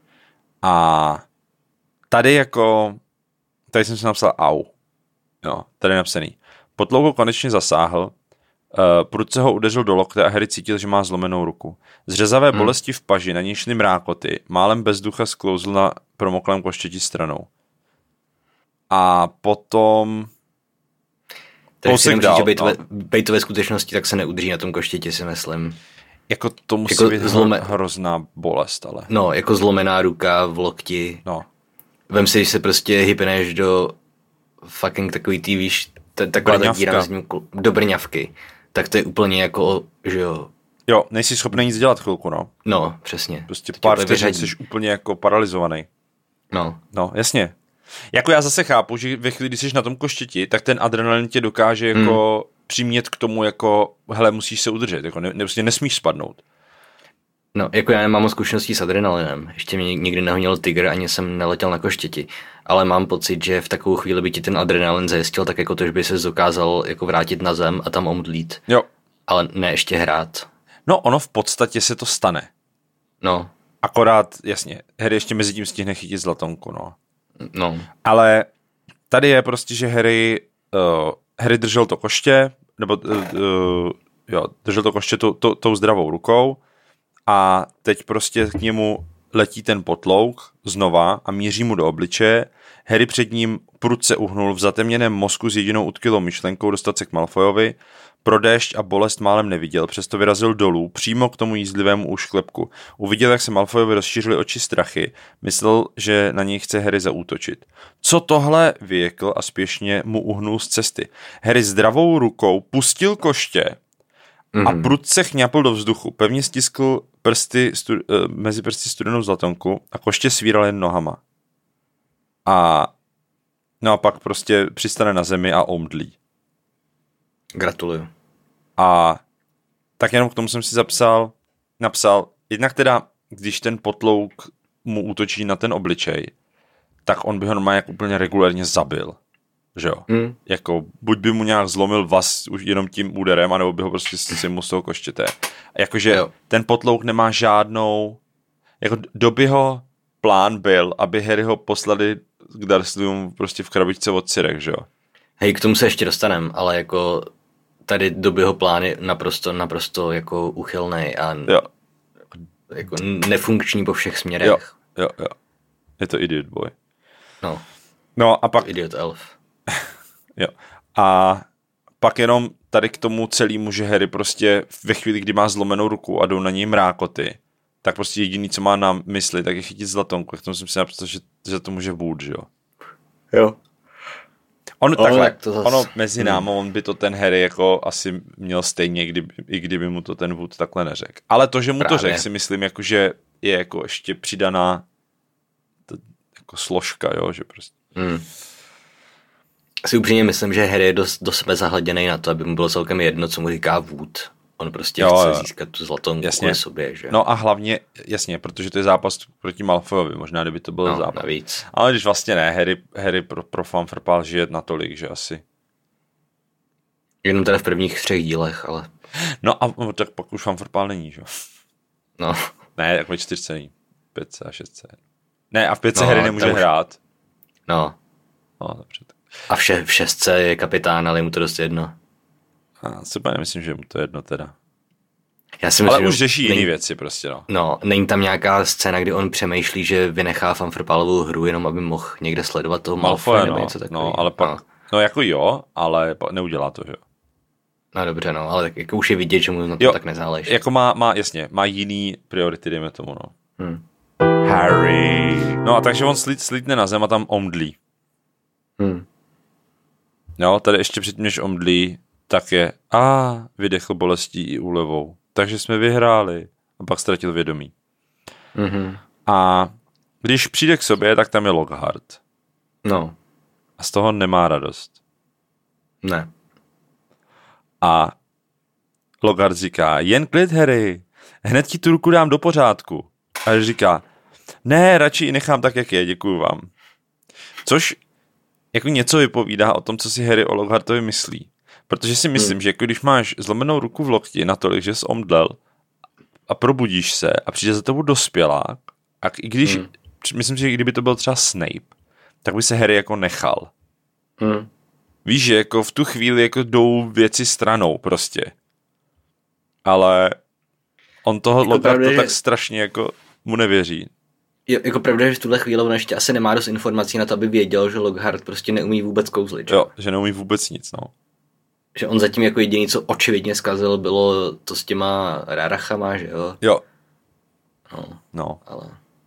A tady jako, tady jsem si napsal au. Jo, tady je napsaný. Potlouk ho konečně zasáhl, uh, prudce ho udeřil do lokte a Harry cítil, že má zlomenou ruku. Z řezavé hmm. bolesti v paži, na něj šly mrákoty, málem bez ducha sklouzl na promoklém koštěti stranou. A potom... Takže si nemůže, že bejt, no. ve, bejt to ve skutečnosti, tak se neudrží na tom koštěti, si myslím. Jako to musí jako být zlome... hrozná bolest, ale... No, jako zlomená ruka v lokti. No. Vem si, že se prostě hypneš do fucking takový tý, víš, t- taková ta díra mezi ním, do brňavky. Tak to je úplně jako, že jo... Jo, nejsi schopný nic dělat chvilku, no. No, přesně. Prostě pár vteřin jsi úplně jako paralizovaný. No. No, jasně. Jako já zase chápu, že ve chvíli, kdy jsi na tom koštěti, tak ten adrenalin tě dokáže jako hmm. přimět k tomu, jako, hele, musíš se udržet, jako ne, prostě nesmíš spadnout. No, jako já nemám zkušeností s adrenalinem. Ještě mě nikdy nehonil tygr, ani jsem neletěl na koštěti. Ale mám pocit, že v takovou chvíli by ti ten adrenalin zajistil tak jako to, že by se dokázal jako vrátit na zem a tam omdlít. Jo. Ale ne ještě hrát. No, ono v podstatě se to stane. No. Akorát, jasně, Harry ještě mezi tím stihne chytit zlatonku, no. No. Ale tady je prostě, že Harry, uh, Harry držel to koště, nebo uh, jo, držel to koště tou, tou, tou zdravou rukou a teď prostě k němu letí ten potlouk znova a míří mu do obličeje. Harry před ním prudce uhnul, v zatemněném mozku s jedinou utkylou myšlenkou dostat se k Malfoyovi. Pro déšť a bolest málem neviděl, přesto vyrazil dolů, přímo k tomu jízlivému úšklepku. Uviděl, jak se Malfoyovi rozšířily oči strachy, myslel, že na něj chce Harry zaútočit. Co tohle, vyjekl a spěšně mu uhnul z cesty. Harry zdravou rukou pustil koště mm-hmm. a prudce chňapl do vzduchu, pevně stiskl prsty, stu, uh, mezi prsty studenou zlatonku a koště svíral jen nohama. A no a pak prostě přistane na zemi a omdlí. Gratuluju. A tak jenom k tomu jsem si zapsal, napsal, jednak teda, když ten potlouk mu útočí na ten obličej, tak on by ho normálně jak úplně regulérně zabil. Že jo? Mm. Jako, buď by mu nějak zlomil vaz už jenom tím úderem, anebo by ho prostě si mu z toho koštěte. A jakože jo. Ten potlouk nemá žádnou, jako Dobbyho plán byl, aby Harryho poslali k Dursleyům prostě v krabičce od syrek, že jo? Hej, k tomu se ještě dostanem, ale jako tady Dobbyho plán je naprosto, naprosto jako uchylnej a jo. Jako nefunkční po všech směrech. Jo, jo, jo. Je to idiot boy. No. No a pak... Idiot elf. Jo. A pak jenom tady k tomu celému, že Harry prostě ve chvíli, kdy má zlomenou ruku a jdou na něj mrákoty, tak prostě jediný, co má na mysli, tak je chytit zlatonku. K tomu jsem si napsal, že, že to může Wood, že jo? Jo. On, ono, takhle, to zas... ono mezi námi, on by to ten Harry jako asi měl stejně, kdyby, i kdyby mu to ten Wood takhle neřekl. Ale to, že mu Právě. to řekl, si myslím, jako, že je jako ještě přidaná to, jako složka, jo, že prostě. Hmm. Si upřímně myslím, že Harry je dost do sebe zahleděnej na to, aby mu bylo celkem jedno, co mu říká Wood. On prostě jo, chce jo. získat tu zlatonku kvůli sobě, že? No a hlavně, jasně, protože to je zápas proti Malfoyovi, možná kdyby to byl no, zápas. Navíc. Ale když vlastně ne, Harry, Harry pro, pro fanfrpál žije natolik, že asi. Jenom teda v prvních třech dílech, ale... No a no, tak pak už fanfrpál není, že? No. Ne, tak ve čtyřce není. Pětce a šestce. Ne, a v pětce no, Harry nemůže už... hrát. No. No, dobře. A v, še- v šestce je kapitán, ale je mu to dost jedno. A super, nemyslím, že mu to je jedno teda. Já si myslím, ale už řeší není, jiný věci prostě, no. No, není tam nějaká scéna, kdy on přemýšlí, že vynechá Fanfrpalovou hru, jenom aby mohl někde sledovat toho Malfoje, Malfoje nebo no, něco takového. No, ale pak, no. no jako jo, ale neudělá to, že jo. No dobře, no, ale tak jako už je vidět, že mu na to jo, tak nezáleží. Jako má, má, jasně, má jiný priority, dejme tomu, no. Hmm. Harry. No a takže on slít, slítne na zem a tam omdlí. Hmm. Jo, tady ještě předtím, než omdlí, tak je a vydechl bolestí i úlevou. Takže jsme vyhráli. A pak ztratil vědomí. Mm-hmm. A když přijde k sobě, tak tam je Lockhart. No. A z toho nemá radost. Ne. A Lockhart říká, jen klid, Harry. Hned ti tu ruku dám do pořádku. A Harry říká, ne, radši ji nechám tak, jak je, děkuju vám. Což jako něco vypovídá o tom, co si Harry o Lockhartovi myslí. Protože si myslím, hmm. že jako když máš zlomenou ruku v lokti natolik, že jsi omdlel a probudíš se a přijde za tebou dospělák, a i když, hmm. myslím si, že kdyby to byl třeba Snape, tak by se Harry jako nechal. Hmm. Víš, že jako v tu chvíli jako jdou věci stranou prostě. Ale on toho jako Lockhart to tak strašně jako mu nevěří. Jo, jako pravda, že v tuhle chvíli on ještě asi nemá dost informací na to, aby věděl, že Lockhart prostě neumí vůbec kouzlit. Jo, že neumí vůbec nic, no. Že on zatím jako jediný, co očividně zkazil, bylo to s těma rárachama, že jo? Jo. No. No. Ale...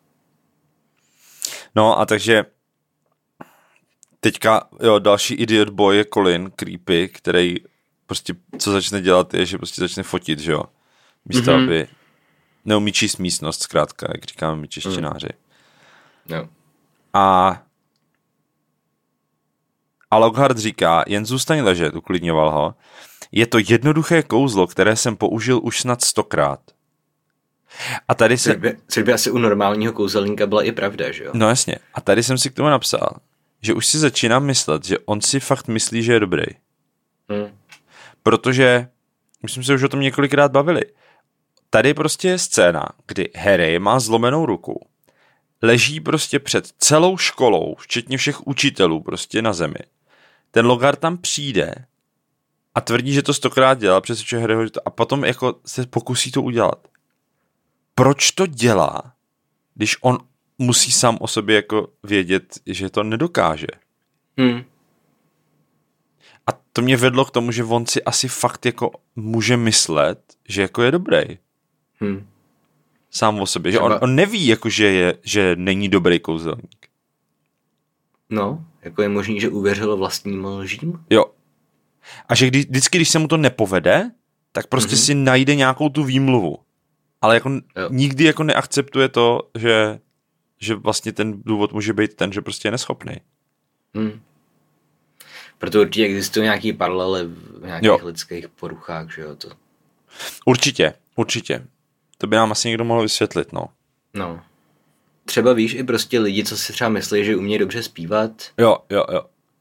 No a takže teďka, jo, další idiot boy je Colin Creepy, který prostě, co začne dělat, je, že prostě začne fotit, že jo? Místo, mm-hmm. aby neumí číst místnost, zkrátka, jak říkáme my češtináři. Mm. Jo. A A Lockhart říká, jen zůstaň ležet, uklidňoval ho. Je to jednoduché kouzlo, které jsem použil už snad stokrát. A tady se... Což by, což by asi u normálního kouzelníka byla i pravda, že jo? No jasně. A tady jsem si k tomu napsal, že už si začínám myslet, že on si fakt myslí, že je dobrý. Hmm. Protože, my jsme se už o tom několikrát bavili, tady prostě je scéna, kdy Harry má zlomenou ruku, leží prostě před celou školou, včetně všech učitelů prostě na zemi. Ten Lockhart tam přijde a tvrdí, že to stokrát dělal, přesvědčuje Harryho, a potom jako se pokusí to udělat. Proč to dělá, když on musí sám o sobě jako vědět, že to nedokáže? Hmm. A to mě vedlo k tomu, že on si asi fakt jako může myslet, že jako je dobrý. Hmm. Sám o sobě. Že on, on neví, jako, že, je, že není dobrý kouzelník. No, jako je možný, že uvěřil vlastním lžím. Jo. A že kdy, vždycky, když se mu to nepovede, tak prostě mm-hmm. si najde nějakou tu výmluvu. Ale jako nikdy jako neakceptuje to, že, že vlastně ten důvod může být ten, že prostě je neschopný. Hmm. Proto určitě existují nějaký paralely v nějakých jo. lidských poruchách, že jo? To... Určitě, určitě. To by nám asi někdo mohl vysvětlit, no. No. Třeba víš i prostě lidi, co si třeba myslí, že umějí dobře zpívat. Jo, jo, jo.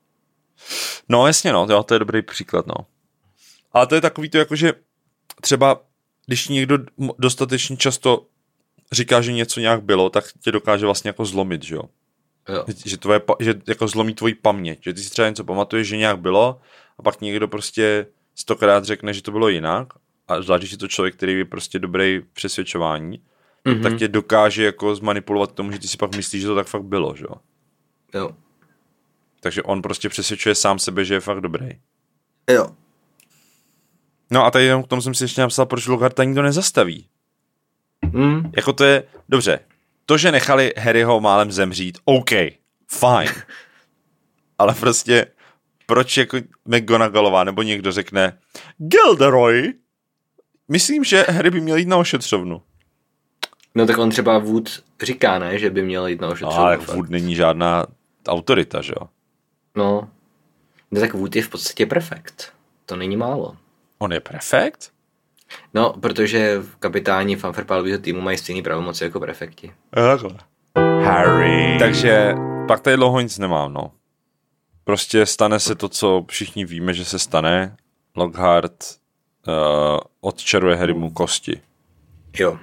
No jasně, no, jo, to je dobrý příklad, no. Ale to je takový to, jako že třeba, když někdo dostatečně často říká, že něco nějak bylo, tak tě dokáže vlastně jako zlomit, že jo. Jo. Že, tvoje, že jako zlomí tvoji paměť, že ty si třeba něco pamatuješ, že nějak bylo a pak někdo prostě stokrát řekne, že to bylo jinak a zvlášť, když je to člověk, který je prostě dobrý v přesvědčování, mm-hmm. tak tě dokáže jako zmanipulovat k tomu, že ty si pak myslíš, že to tak fakt bylo, že jo. Jo. Takže on prostě přesvědčuje sám sebe, že je fakt dobrý. Jo. No a tady k tomu jsem si ještě napsal, proč Lockharta nikdo nezastaví. Mm. Jako to je, dobře, to, že nechali Harryho málem zemřít, OK, fine. Ale prostě, proč jako McGonagallová nebo někdo řekne Gilderoy, myslím, že Harry by měl jít na ošetřovnu. No tak on třeba Wood říká, ne, že by měl jít na ošetřovnu. No, ale Wood není žádná autorita, že jo? No, no tak Wood je v podstatě prefekt. To není málo. On je prefekt? No, protože kapitáni Fanfrpalového týmu mají stejný pravomoci jako prefekti. Takhle. Harry. Takže pak tady dlouho nic nemám, no. Prostě stane se to, co všichni víme, že se stane. Lockhart uh, odčaruje Harrymu kosti. Jo.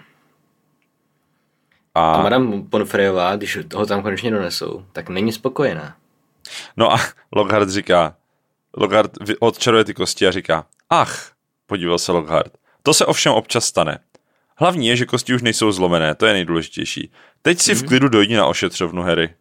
A, a Madame Pomfreyová, když ho tam konečně donesou, tak není spokojená. No a Lockhart říká, Lockhart odčaruje ty kosti a říká, Ach, podíval se Lockhart. To se ovšem občas stane. Hlavní je, že kosti už nejsou zlomené, to je nejdůležitější. Teď si mm-hmm. v klidu dojdi na ošetřovnu, Harry.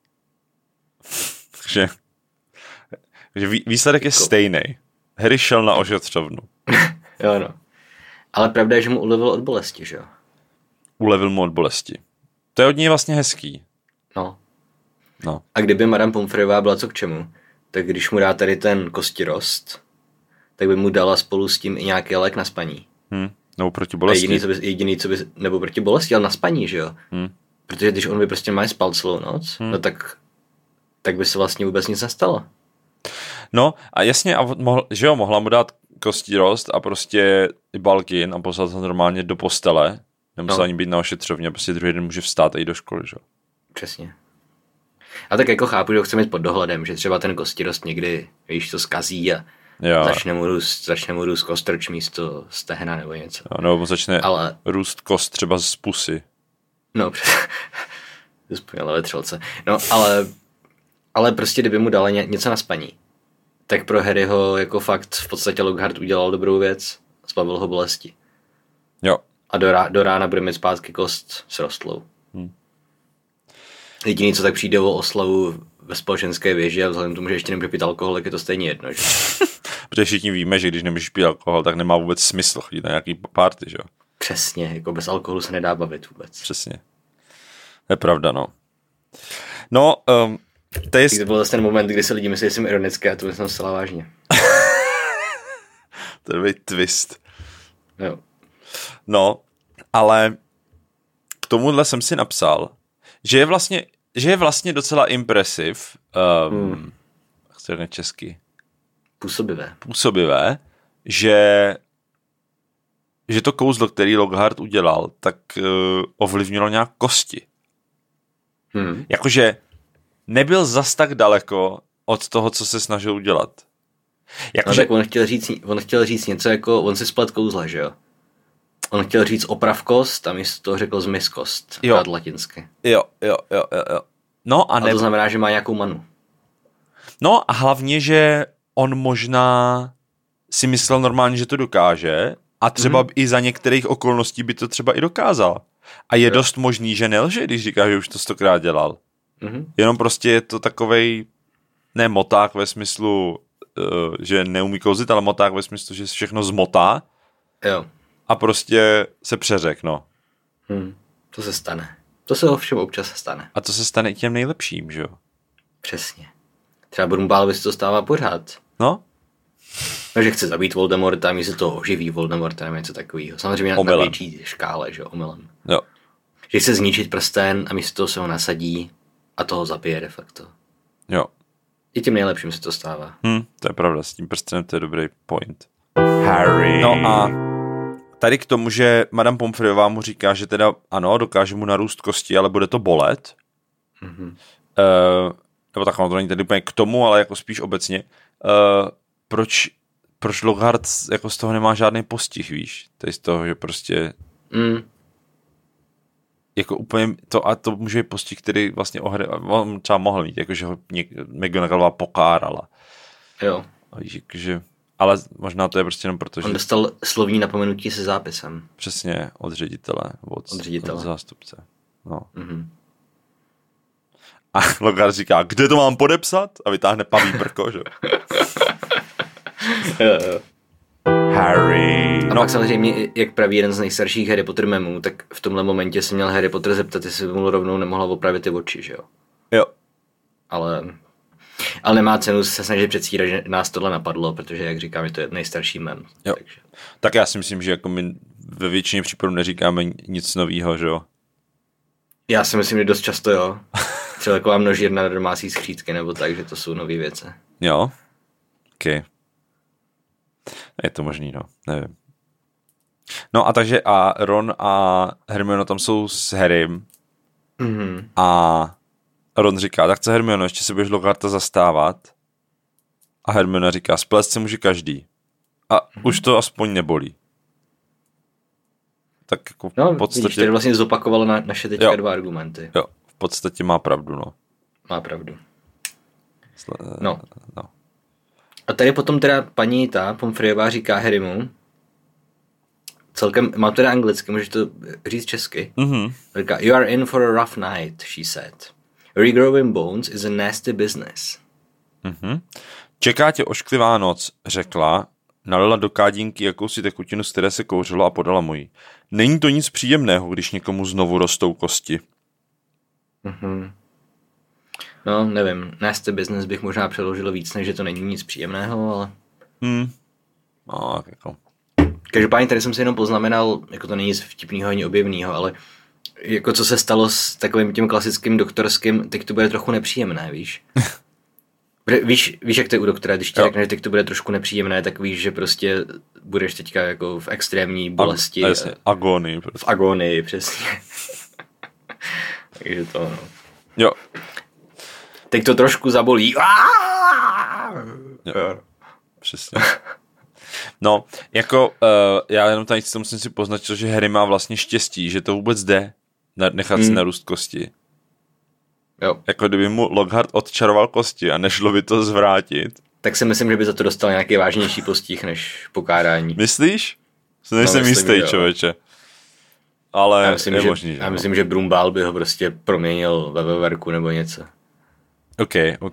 Takže, takže výsledek je stejný. Harry šel na ošetřovnu. Jo, no. Ale pravda je, že mu ulevil od bolesti, že jo? Ulevil mu od bolesti. To je od něj vlastně hezký. No. No. A kdyby Madame Pomfreyová byla co k čemu, tak když mu dá tady ten kostirost, tak by mu dala spolu s tím i nějaký lék na spaní. Hmm. Nebo proti bolesti. Jediný, co by, jediný, co by, nebo proti bolesti, ale na spaní, že jo? Hmm. Protože když on by prostě má spal celou noc, hmm. no tak, tak by se vlastně vůbec nic nestalo. No a jasně, a mohl, že jo, mohla mu dát kostirost a prostě i balkin a poslat ho normálně do postele. Nemusel no. ani být na ošetřovně a prostě druhý den může vstát a jít do školy, že jo? Přesně. A tak jako chápu, že ho chce mít pod dohledem, že třeba ten kostirost někdy, víš, to zkazí a jo. začne mu růst, začne mu růst kostrč místo stehna nebo něco. Jo, nebo mu začne ale... růst kost třeba z pusy. No, vzpomněla ve třelce. No, ale, ale prostě kdyby mu dala ně, něco na spaní, tak pro Harryho jako fakt v podstatě Lockhart udělal dobrou věc, zbavil ho bolesti. Jo. A do, rá, do rána bude mít zpátky kost s rostlou. Hmm. Jediný, co tak přijde o oslavu ve společenské věži a vzhledem k tomu, že ještě nemůže pít alkohol, tak je to stejně jedno, že? Protože všichni víme, že když nemůžeš pít alkohol, tak nemá vůbec smysl chodit na nějaký party, že jo? Přesně, jako bez alkoholu se nedá bavit vůbec. Přesně. To je pravda, no. No, um, to je... To byl zase ten moment, kdy se lidi myslí, že jsem ironický a to myslím zcela vážně. To je twist. Jo. No, ale k tomuhle jsem si napsal, že je vlastně, že je vlastně docela impresiv, um, hmm. chci říct česky. Působivé. Působivé, že že to kouzlo, který Lockhart udělal, tak uh, ovlivnilo nějak kosti. Hmm. Jakože nebyl zas tak daleko od toho, co se snažil udělat. Jako, no že... tak on chtěl, říct, on chtěl říct něco jako, on si splet kouzla, že jo? On chtěl říct oprav kost a místo toho řekl zmiz kost. Jo. Latinsky. Jo, jo, jo, jo, jo. No a, a ne... to znamená, že má nějakou manu. No a hlavně, že on možná si myslel normálně, že to dokáže a třeba mm-hmm. i za některých okolností by to třeba i dokázal. A je jo. dost možný, že nelže, když říká, že už to stokrát dělal. Mm-hmm. Jenom prostě je to takovej, ne moták ve smyslu, uh, že neumí kouzit, ale moták ve smyslu, že se všechno zmotá. Jo. A prostě se přeřek, no. Hmm, to se stane. To se ovšem občas stane. A to se stane i těm nejlepším, že jo? Přesně. Třeba Brumbálovi se to stává pořád. No? Takže chce zabít Voldemorta a místo toho oživí Voldemorta nebo něco takového. Samozřejmě na, na větší škále, že jo, omylem. Jo. Že chce zničit prsten a místo toho se ho nasadí a toho zabije de facto. Jo. I těm nejlepším se to stává. Hm, to je pravda, s tím prstenem to je dobrý point. Harry. No a tady k tomu, že Madame Pomfreyová mu říká, že teda ano, dokáže mu narůst kosti, ale bude to bolet. Mm-hmm. Uh, nebo tak, to není tedy úplně k tomu, ale jako spíš obecně. Uh, proč, proč Lockhart jako z toho nemá žádný postih, víš? To je z toho, že prostě mm. jako úplně to, a to může být postih, který vlastně ohry, on třeba mohl mít, jakože ho McGonagallová pokárala. Jo. Jakože, ale možná to je prostě jenom proto, že... On dostal slovní napomenutí se zápisem. Přesně, od ředitele. Od, od ředitele. Od zástupce. No. Mm-hmm. A Lockhart říká, kde to mám podepsat? A vytáhne paví brko, že? Jo, jo. Harry. A no. Pak samozřejmě, jak praví jeden z nejstarších Harry Potter memů, tak v tomhle momentě se měl Harry Potter zeptat, jestli by mu rovnou nemohla opravit ty oči, že jo? Jo. Ale, ale nemá cenu se snažit předstírat, že nás tohle napadlo, protože, jak říkám, je to nejstarší mem. Jo. Takže. Tak já si myslím, že jako my ve většině případů neříkáme nic novýho, že jo? Já si myslím, že dost často jo. Třeba taková množírna na domácí skřítky nebo tak, že to jsou nový věci. Jo? OK. Je to možný, no. Nevím. No a takže a Ron a Hermiona tam jsou s Harrym. Mm-hmm. A Ron říká, tak co Hermiono, ještě se budeš Lockharta zastávat? A Hermiona říká, splést se může každý. A mm-hmm. už to aspoň nebolí. Tak jako v no, podstatě... vidíš, tady vlastně zopakovalo na, naše teďka jo. dva argumenty. Jo, v podstatě má pravdu, no. Má pravdu. Sle... No. no. A tady potom teda paní ta Pomfreyová říká Harrymu, celkem, mám teda anglicky, můžeš to říct česky. Mm-hmm. Říká, you are in for a rough night, she said. Regrowing bones is a nasty business. Mm-hmm. Čeká tě ošklivá noc, řekla, nalila do kádínky jakousi tekutinu, z které se kouřilo a podala mu ji. Není to nic příjemného, když někomu znovu rostou kosti. Mm-hmm. No, nevím, nasty business bych možná přeložil víc, než že to není nic příjemného, ale... Hmm. No, jako... Každopádně tady jsem si jenom poznamenal, jako to není nic vtipného ani objevného, ale jako co se stalo s takovým tím klasickým doktorským, teď to bude trochu nepříjemné, víš? Víš, víš, jak to je u doktora, když ti řekne, že teď to bude trošku nepříjemné, tak víš, že prostě budeš teďka jako v extrémní bolesti. A, jasně, agonii. Prostě. V agonii, přesně. Takže to, no. Jo. Teď to trošku zabolí. Jo. Přesně. No, jako uh, já jenom tady musím si poznačit, že Harry má vlastně štěstí, že to vůbec jde nechat hmm. si narůst kosti. Jo. Jako kdyby mu Lockhart odčaroval kosti a nešlo by to zvrátit. Tak si myslím, že by za to dostal nějaký vážnější postih než pokárání. Myslíš? Nejsem no, jistý, člověče. Ale já myslím, je že, možný, že já no. myslím, že Brumbál by ho prostě proměnil ve veverku nebo něco. OK, OK.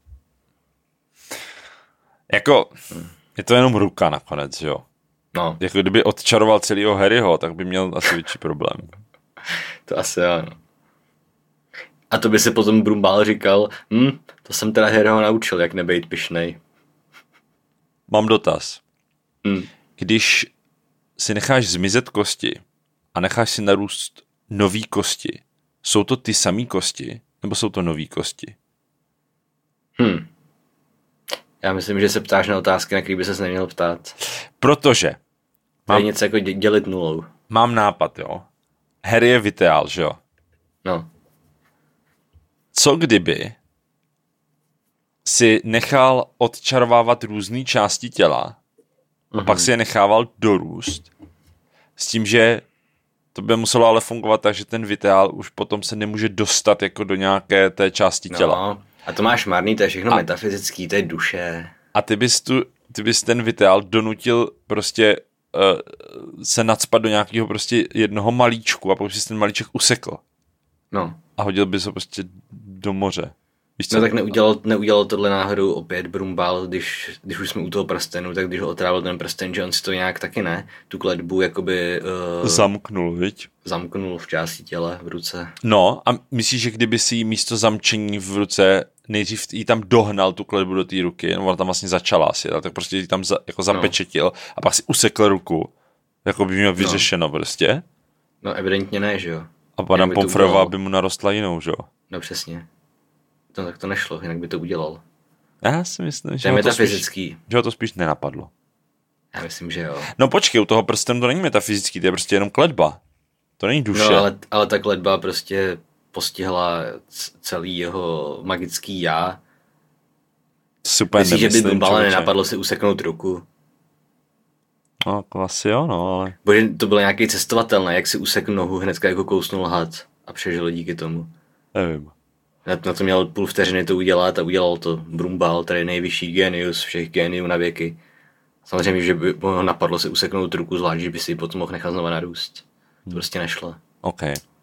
Jako, hmm. je to jenom ruka nakonec, jo? No. Jako kdyby odčaroval celého Harryho, tak by měl asi větší problém. To asi ano. A to by si potom Brumbál říkal, hm, to jsem teda Harryho naučil, jak nebejt pyšnej. Mám dotaz. Hmm. Když si necháš zmizet kosti a necháš si narůst nový kosti, jsou to ty samý kosti, nebo jsou to nový kosti? Hm. Já myslím, že se ptáš na otázky, na které by ses neměl ptát. Protože. Mám, je něco jako dělit nulou. Mám nápad, jo. Harry je Viteál, že jo? No. Co kdyby si nechal odčarovávat různé části těla a mm-hmm. pak si je nechával dorůst s tím, že to by muselo ale fungovat tak, že ten Viteál už potom se nemůže dostat jako do nějaké té části těla. No. A to máš marný, to je všechno a, metafyzický, to je duše. A ty bys, tu, ty bys ten Viteál donutil prostě uh, se nacpat do nějakého prostě jednoho malíčku a pak bys ten malíček usekl. No. A hodil bys ho prostě do moře. Víš co? No tak neudělal, neudělal tohle náhodou opět Brumbál, když, když už jsme u toho prstenu, tak když ho otrávil ten prsten, že on si to nějak taky ne, tu kletbu jakoby... Uh, zamknul, viď? Zamknul v části těla, v ruce. No a myslíš, že kdyby si místo zamčení v ruce nejdřív jí tam dohnal tu kletbu do té ruky, no ona tam vlastně začala asi, tak prostě jí tam za, jako zapečetil no. a pak si usekl ruku, jako by měl vyřešeno no. prostě. No evidentně ne, že jo. A pana Pomfreyová by mu narostla jinou, že jo. No přesně. No tak to nešlo, jinak by to udělal. Já si myslím, že, to ho to, spíš, že ho to spíš nenapadlo. Já myslím, že jo. No počkej, u toho prstenu to není metafyzický, to je prostě jenom kletba. To není duše. No ale, ale ta kletba prostě postihla celý jeho magický já. Super. Myslíš, že by Brumbála nenapadlo si useknout ruku? No, asi jo, no, ale... Bože, to byl nějaký cestovatel, ne? Jak si usekl nohu, hnedka jako kousnul had a přežil díky tomu. Nevím. Na, na to měl půl vteřiny to udělat a udělal to Brumbál, tady nejvyšší genius všech geniů na věky. Samozřejmě, že by ho napadlo si useknout ruku, zvlášť, že by si ji potom mohl nechat znova narůst. To prostě nešlo. OK.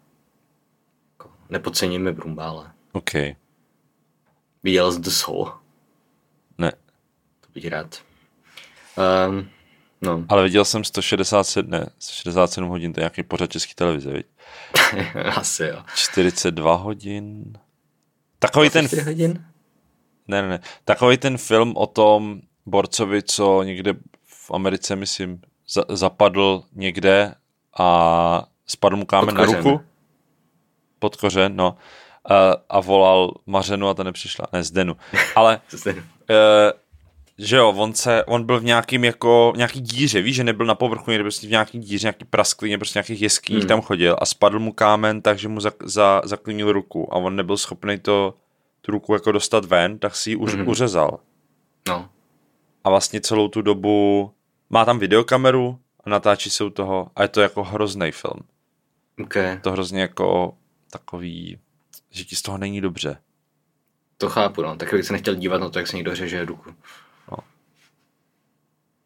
Nepodceníme Brumbála. OK. Viděl jsi The Saw? Ne. To bych rád. Um, no. Ale viděl jsem sto šedesát sedm, ne, sto šedesát sedm hodin, to je nějaký pořad české televize, viď? Asi jo. čtyřicet dva hodin. Takový ten... hodin? Ne, ne, ne. Takový ten film o tom borcovi, co někde v Americe, myslím, za, zapadl někde a spadl mu kámen na ruku. Pod kořen, no. A, a volal Mařenu a ta nepřišla. Ne, Zdenu. Ale... Zdenu. E, že jo, on, se, on byl v nějakým jako, nějaký díře, víš, že nebyl na povrchu, někde prostě v nějaký díře, nějaký prasklině, prostě nějakých jeskyních hmm. tam chodil a spadl mu kámen, takže mu za, za, zaklínil ruku a on nebyl schopný to, tu ruku jako dostat ven, tak si ji už hmm. uřezal. No. A vlastně celou tu dobu má tam videokameru a natáčí se u toho a je to jako hrozný film. Okay. To hrozně jako takový, že ti z toho není dobře. To chápu, no. Taky bych se nechtěl dívat na to, jak se někdo řeže ruku. No.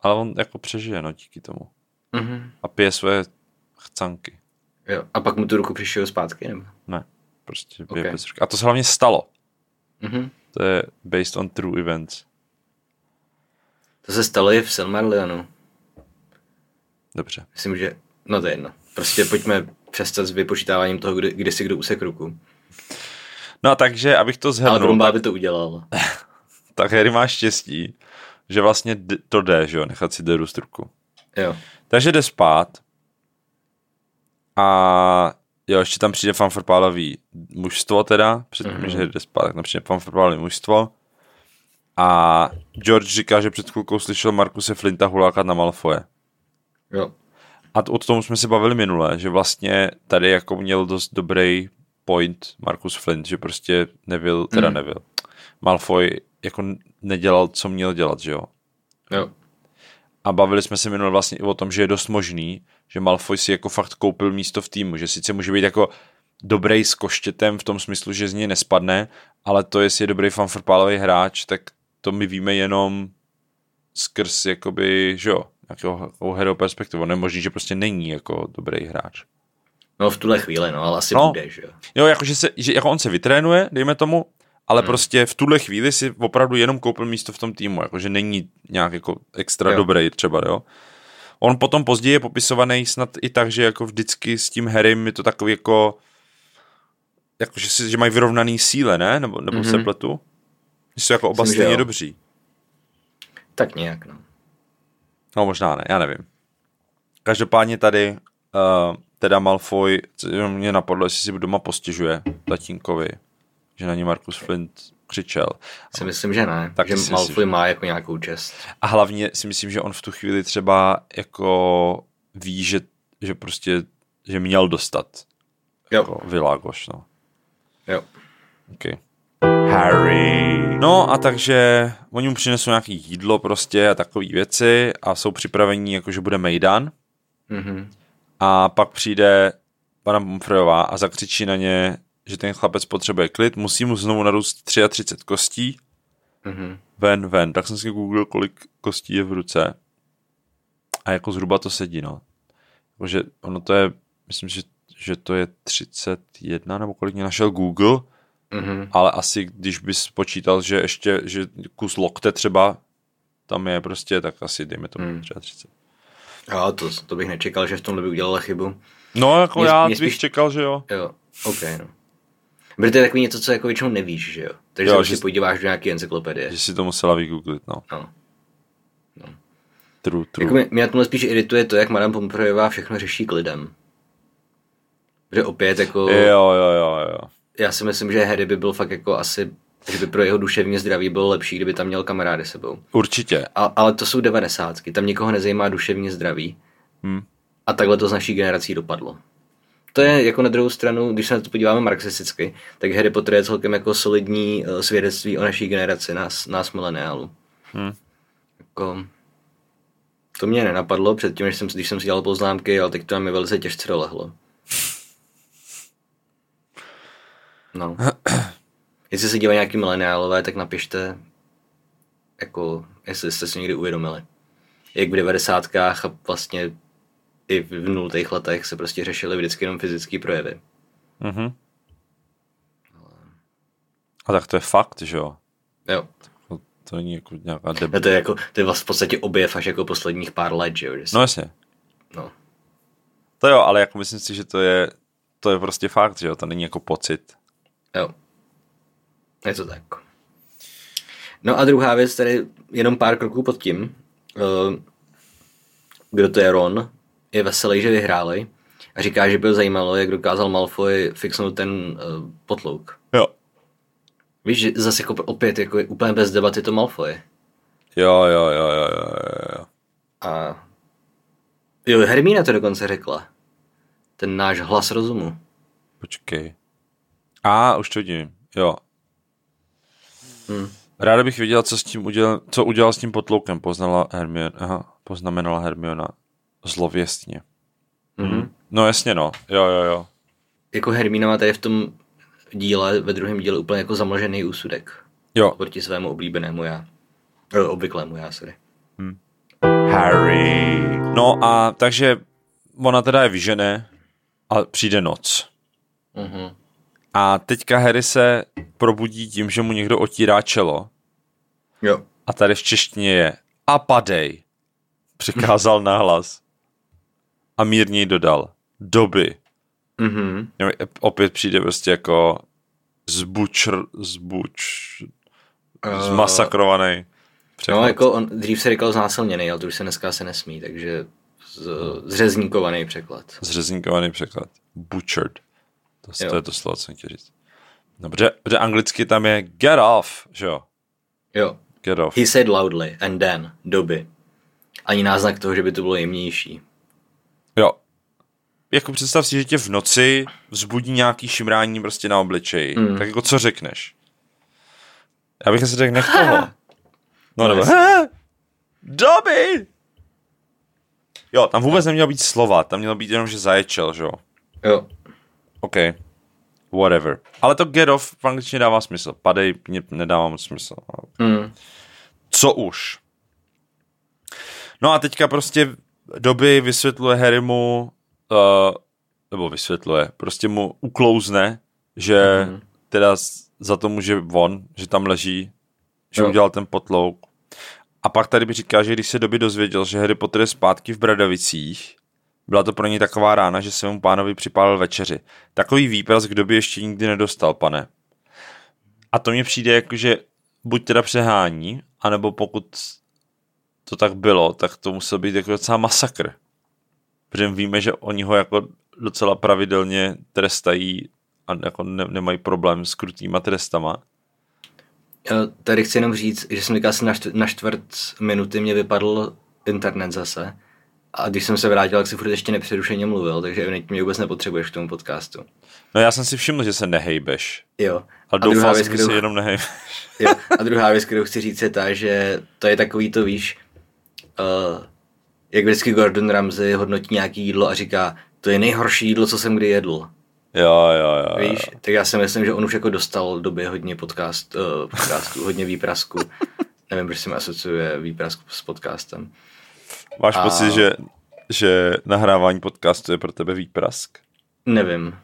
Ale on jako přežije, no, díky tomu. Mm-hmm. A pije své chcanky. Jo. A pak mu tu ruku přišel zpátky, nebo? Ne, prostě pije Okay. bez ruky. A to se hlavně stalo. Mm-hmm. To je based on true events. To se stalo i v Silmarillionu. Dobře. Myslím, že... No to je jedno. Prostě pojďme přestat s vypočítáváním toho, kdy, kdy si kdo usek ruku. No a takže, abych to zhrnul... Ale Brumba by to udělal. Tak Harry má štěstí, že vlastně d- to jde, že jo, nechat si dorůst ruku. Jo. Takže jde spát a jo, ještě tam přijde fanfarpálový mužstvo teda, předtím, mm-hmm. že jde spát, tak tam přijde fanfarpálový mužstvo a George říká, že před chvilkou slyšel Markuse Flinta hulákat na Malfoje. Jo. A t- od tomu jsme se bavili minule, že vlastně tady jako měl dost dobrý point Marcus Flint, že prostě Neville, teda mm. Neville, Malfoy jako nedělal, co měl dělat, že jo? Jo. A bavili jsme se minule vlastně i o tom, že je dost možný, že Malfoy si jako fakt koupil místo v týmu, že sice může být jako dobrý s koštětem v tom smyslu, že z něj nespadne, ale to, jestli je dobrý fanfarpálový hráč, tak to my víme jenom skrz jakoby, že jo, nějakou herou perspektivu. Nemožný, že prostě není jako dobrý hráč. No v tuhle chvíli, no, ale asi no. bude, že jo. Jo, jako, že, se, že jako on se vytrénuje, dejme tomu, ale hmm. prostě v tuhle chvíli si opravdu jenom koupil místo v tom týmu, jakože není nějak jako extra jo. dobrý třeba, jo. On potom později je popisovaný snad i tak, že jako vždycky s tím Harrym je to takový jako, jako že, si, že mají vyrovnaný síle, ne? Nebo, nebo mm-hmm. se pletu? Že jsou jako oba Myslím, stejně dobří. Tak nějak, no. No možná ne, já nevím. Každopádně tady uh, teda Malfoy, mě napadlo, jestli si doma postěžuje tatínkovi, že na ní Marcus Flint křičel. Si myslím, že ne, tak že Malfoy myslím, má jako nějakou čest. A hlavně si myslím, že on v tu chvíli třeba jako ví, že, že prostě, že měl dostat jo. Jako Világoš, no. Jo. Okay. Harry. No a takže oni mu přinesou nějaké jídlo prostě a takové věci a jsou připraveni, jako že bude mejdan. Mm-hmm. A pak přijde pana Pomfreyová a zakřičí na ně, že ten chlapec potřebuje klid, musí mu znovu narůst třicet tři kostí. Mm-hmm. Ven, ven. Tak jsem si googlil, kolik kostí je v ruce. A jako zhruba to sedí, no. Protože ono to je, myslím, že, že to je třicet jedna, nebo kolik mě našel Google, mm-hmm. ale asi když bys počítal, že ještě, že kus lokte třeba tam je prostě, tak asi dejme tomu mm. třicet tři. Jo, to, to bych nečekal, že v tomhle by udělala chybu. No, jako mě, já mě bych spíš... čekal, že jo. Jo, ok, no. Protože to je takový něco, co jako většinou nevíš, že jo. Takže jo, si podíváš do nějaké encyklopedie. Že si to musela vygooglit, no. No. no. True, true. Jako mě, mě na tomhle spíš irituje to, jak Madame Pomfreyová všechno řeší klidem. Protože opět jako... Jo, jo, jo, jo. Já si myslím, že Harry by byl fakt jako asi... že by pro jeho duševní zdraví bylo lepší, kdyby tam měl kamarády sebou. Určitě. A, ale to jsou devadesátky, tam nikoho nezajímá duševní zdraví. Hmm. A takhle to z naší generací dopadlo. To je jako na druhou stranu, když se na to podíváme marxisticky, tak Harry Potter je celkem jako solidní uh, svědectví o naší generaci, nás, nás mileniálů. Hmm. Jako, to mě nenapadlo předtím, když jsem, když jsem si dělal poznámky, ale teď to mi velice těžce dolehlo. No. Jestli se dívají nějaký mileniálové, tak napište, jako, jestli jste si někdy uvědomili. Jak v devadesátkách a vlastně i v nultých letech se prostě řešily vždycky jenom fyzické projevy. Mhm. A tak to je fakt, že jo? Jo. To, to není jako nějaká debata. No to je jako, to je vlastně v podstatě objev až jako posledních pár let, že jo? Že no jasně. No. To jo, ale jako myslím si, že to je, to je prostě fakt, že jo? To není jako pocit. Jo. Je to tak. No a druhá věc, tady jenom pár kroků pod tím. Uh, kdo to je Ron, je veselý, že vyhráli a říká, že byl zajímalo, jak dokázal Malfoy fixnout ten uh, potlouk. Jo. Víš, že zase jako opět jako je úplně bez debaty to Malfoy. Jo, jo, jo, jo, jo, jo. A jo, Hermína to dokonce řekla. Ten náš hlas rozumu. Počkej. A, už to vidím. Jo. Hmm. Ráda bych věděla, co s tím udělal, co udělal s tím potloukem, poznala Hermiona, aha, poznamenala Hermiona zlověstně. Mm-hmm. No jasně, no. Jo, jo, jo. Jako Hermína má tady v tom díle, ve druhém díle úplně jako zamlžený úsudek. Jo. Proti svému oblíbenému já. O, obvyklému já, sorry. Hmm. Harry. No a takže ona teda je vyžene a přijde noc. Mm-hmm. A teďka Harry se probudí tím, že mu někdo otírá čelo. Jo. A tady v češtině je a padej. Přikázal nahlas. A mírněji dodal. Doby. Mm-hmm. Opět přijde prostě jako zbučr, zbuč, uh, zmasakrovaný. Překlad. No, jako on, dřív se říkal znásilněný, ale to už se dneska se nesmí, takže z, zřezníkovaný překlad. Zřezníkovaný překlad. Butchered. To, to je to slovo, co jsem chtěl říct. No, protože, protože anglicky tam je get off, že jo? Jo. Get off. He said loudly and then, doby. Ani náznak toho, že by to bylo jemnější. Jo. Jako představ si, že tě v noci vzbudí nějaký šimrání prostě na obličeji. Mm. Tak jako co řekneš? Já bych asi řekl, nech toho. No nebo, doby! Jo, tam vůbec nemělo být slova, tam mělo být jenom, že zaječel, že jo? Jo. OK. Whatever. Ale to get off v angličtině dává smysl. Padej mě nedává moc smysl. Mm. Co už? No a teďka prostě doby vysvětluje Harrymu, uh, nebo vysvětluje, prostě mu uklouzne, že mm. teda za to může on, že tam leží, že jo. Udělal ten potlouk. A pak tady by říká, že když se doby dozvěděl, že Harry Potter je zpátky v Bradavicích, byla to pro něj taková rána, že svému pánovi připálil večeři. Takový výprask doby ještě nikdy nedostal, pane. A to mně přijde jako, že buď teda přehání, anebo pokud to tak bylo, tak to musel být jako docela masakr. Protože víme, že oni ho jako docela pravidelně trestají a jako ne, nemají problém s krutýma trestama. Tady chci jenom říct, že jsem říkal asi na, štv- na čtvrt minuty mě vypadl internet zase. A když jsem se vrátil, tak si furt ještě nepřerušeně mluvil, takže evidentně mě vůbec nepotřebuješ k tomu podcastu. No já jsem si všiml, že se nehejbeš. Jo. Ale doufal jsem, že si jenom nehejbeš. Jo. A druhá věc, kterou chci říct, je ta, že to je takový to, víš, uh, jak vždycky Gordon Ramsay hodnotí nějaký jídlo a říká, to je nejhorší jídlo, co jsem kdy jedl. Jo, jo, jo. Víš, tak já si myslím, že on už jako dostal době hodně podcast, uh, podcastů, hodně výprasku. Nevím, proč se mi asociuje výprask s podcastem. Máš a... pocit, že, že nahrávání podcastu je pro tebe výprask? Nevím.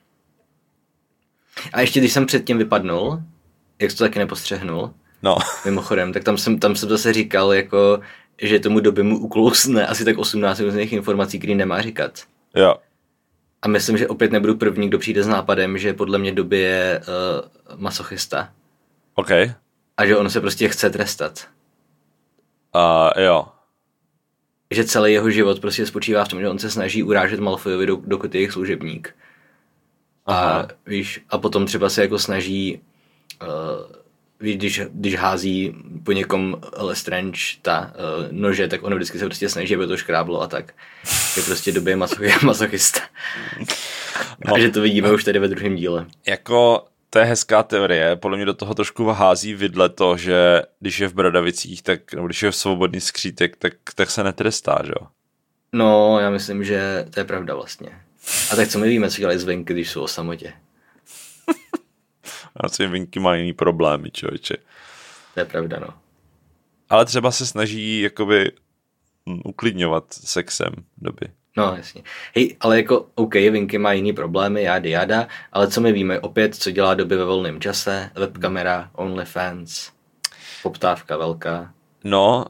A ještě když jsem předtím vypadnul, jak jsi to taky nepostřehnul, no. Mimochodem, tak tam jsem, tam jsem zase říkal, jako, že tomu doby mu uklousne asi tak osmnáct různých informací, který nemá říkat. Jo. A myslím, že opět nebudu první, kdo přijde s nápadem, že podle mě doby je uh, masochista. OK. A že on se prostě chce trestat. Uh, jo. Že celý jeho život prostě spočívá v tom, že on se snaží urážet Malfoyovi, dokud je jejich služebník. Aha. A víš, a potom třeba se jako snaží, uh, víš, když, když hází po někom Lestrange ta uh, nože, tak ono vždycky se prostě snaží, aby to škráblo a tak. Je prostě době masochista. No. A že to vidíme už tady ve druhém díle. Jako, to je hezká teorie, podle mě do toho trošku hází vidle to, že když je v Bradavicích, tak, nebo když je v svobodný skřítek, tak, tak se netrestá, že jo? No, já myslím, že to je pravda vlastně. A tak co my víme, co dělají zvenky, když jsou o samotě? A co vinky mají jiný problémy, člověče. To je pravda, no. Ale třeba se snaží jakoby uklidňovat sexem doby. No, jasně. Hej, ale jako, OK, vinky má jiný problémy, jády, jáda, ale co my víme opět, co dělá doby ve volném čase, webkamera, OnlyFans, poptávka velká. No,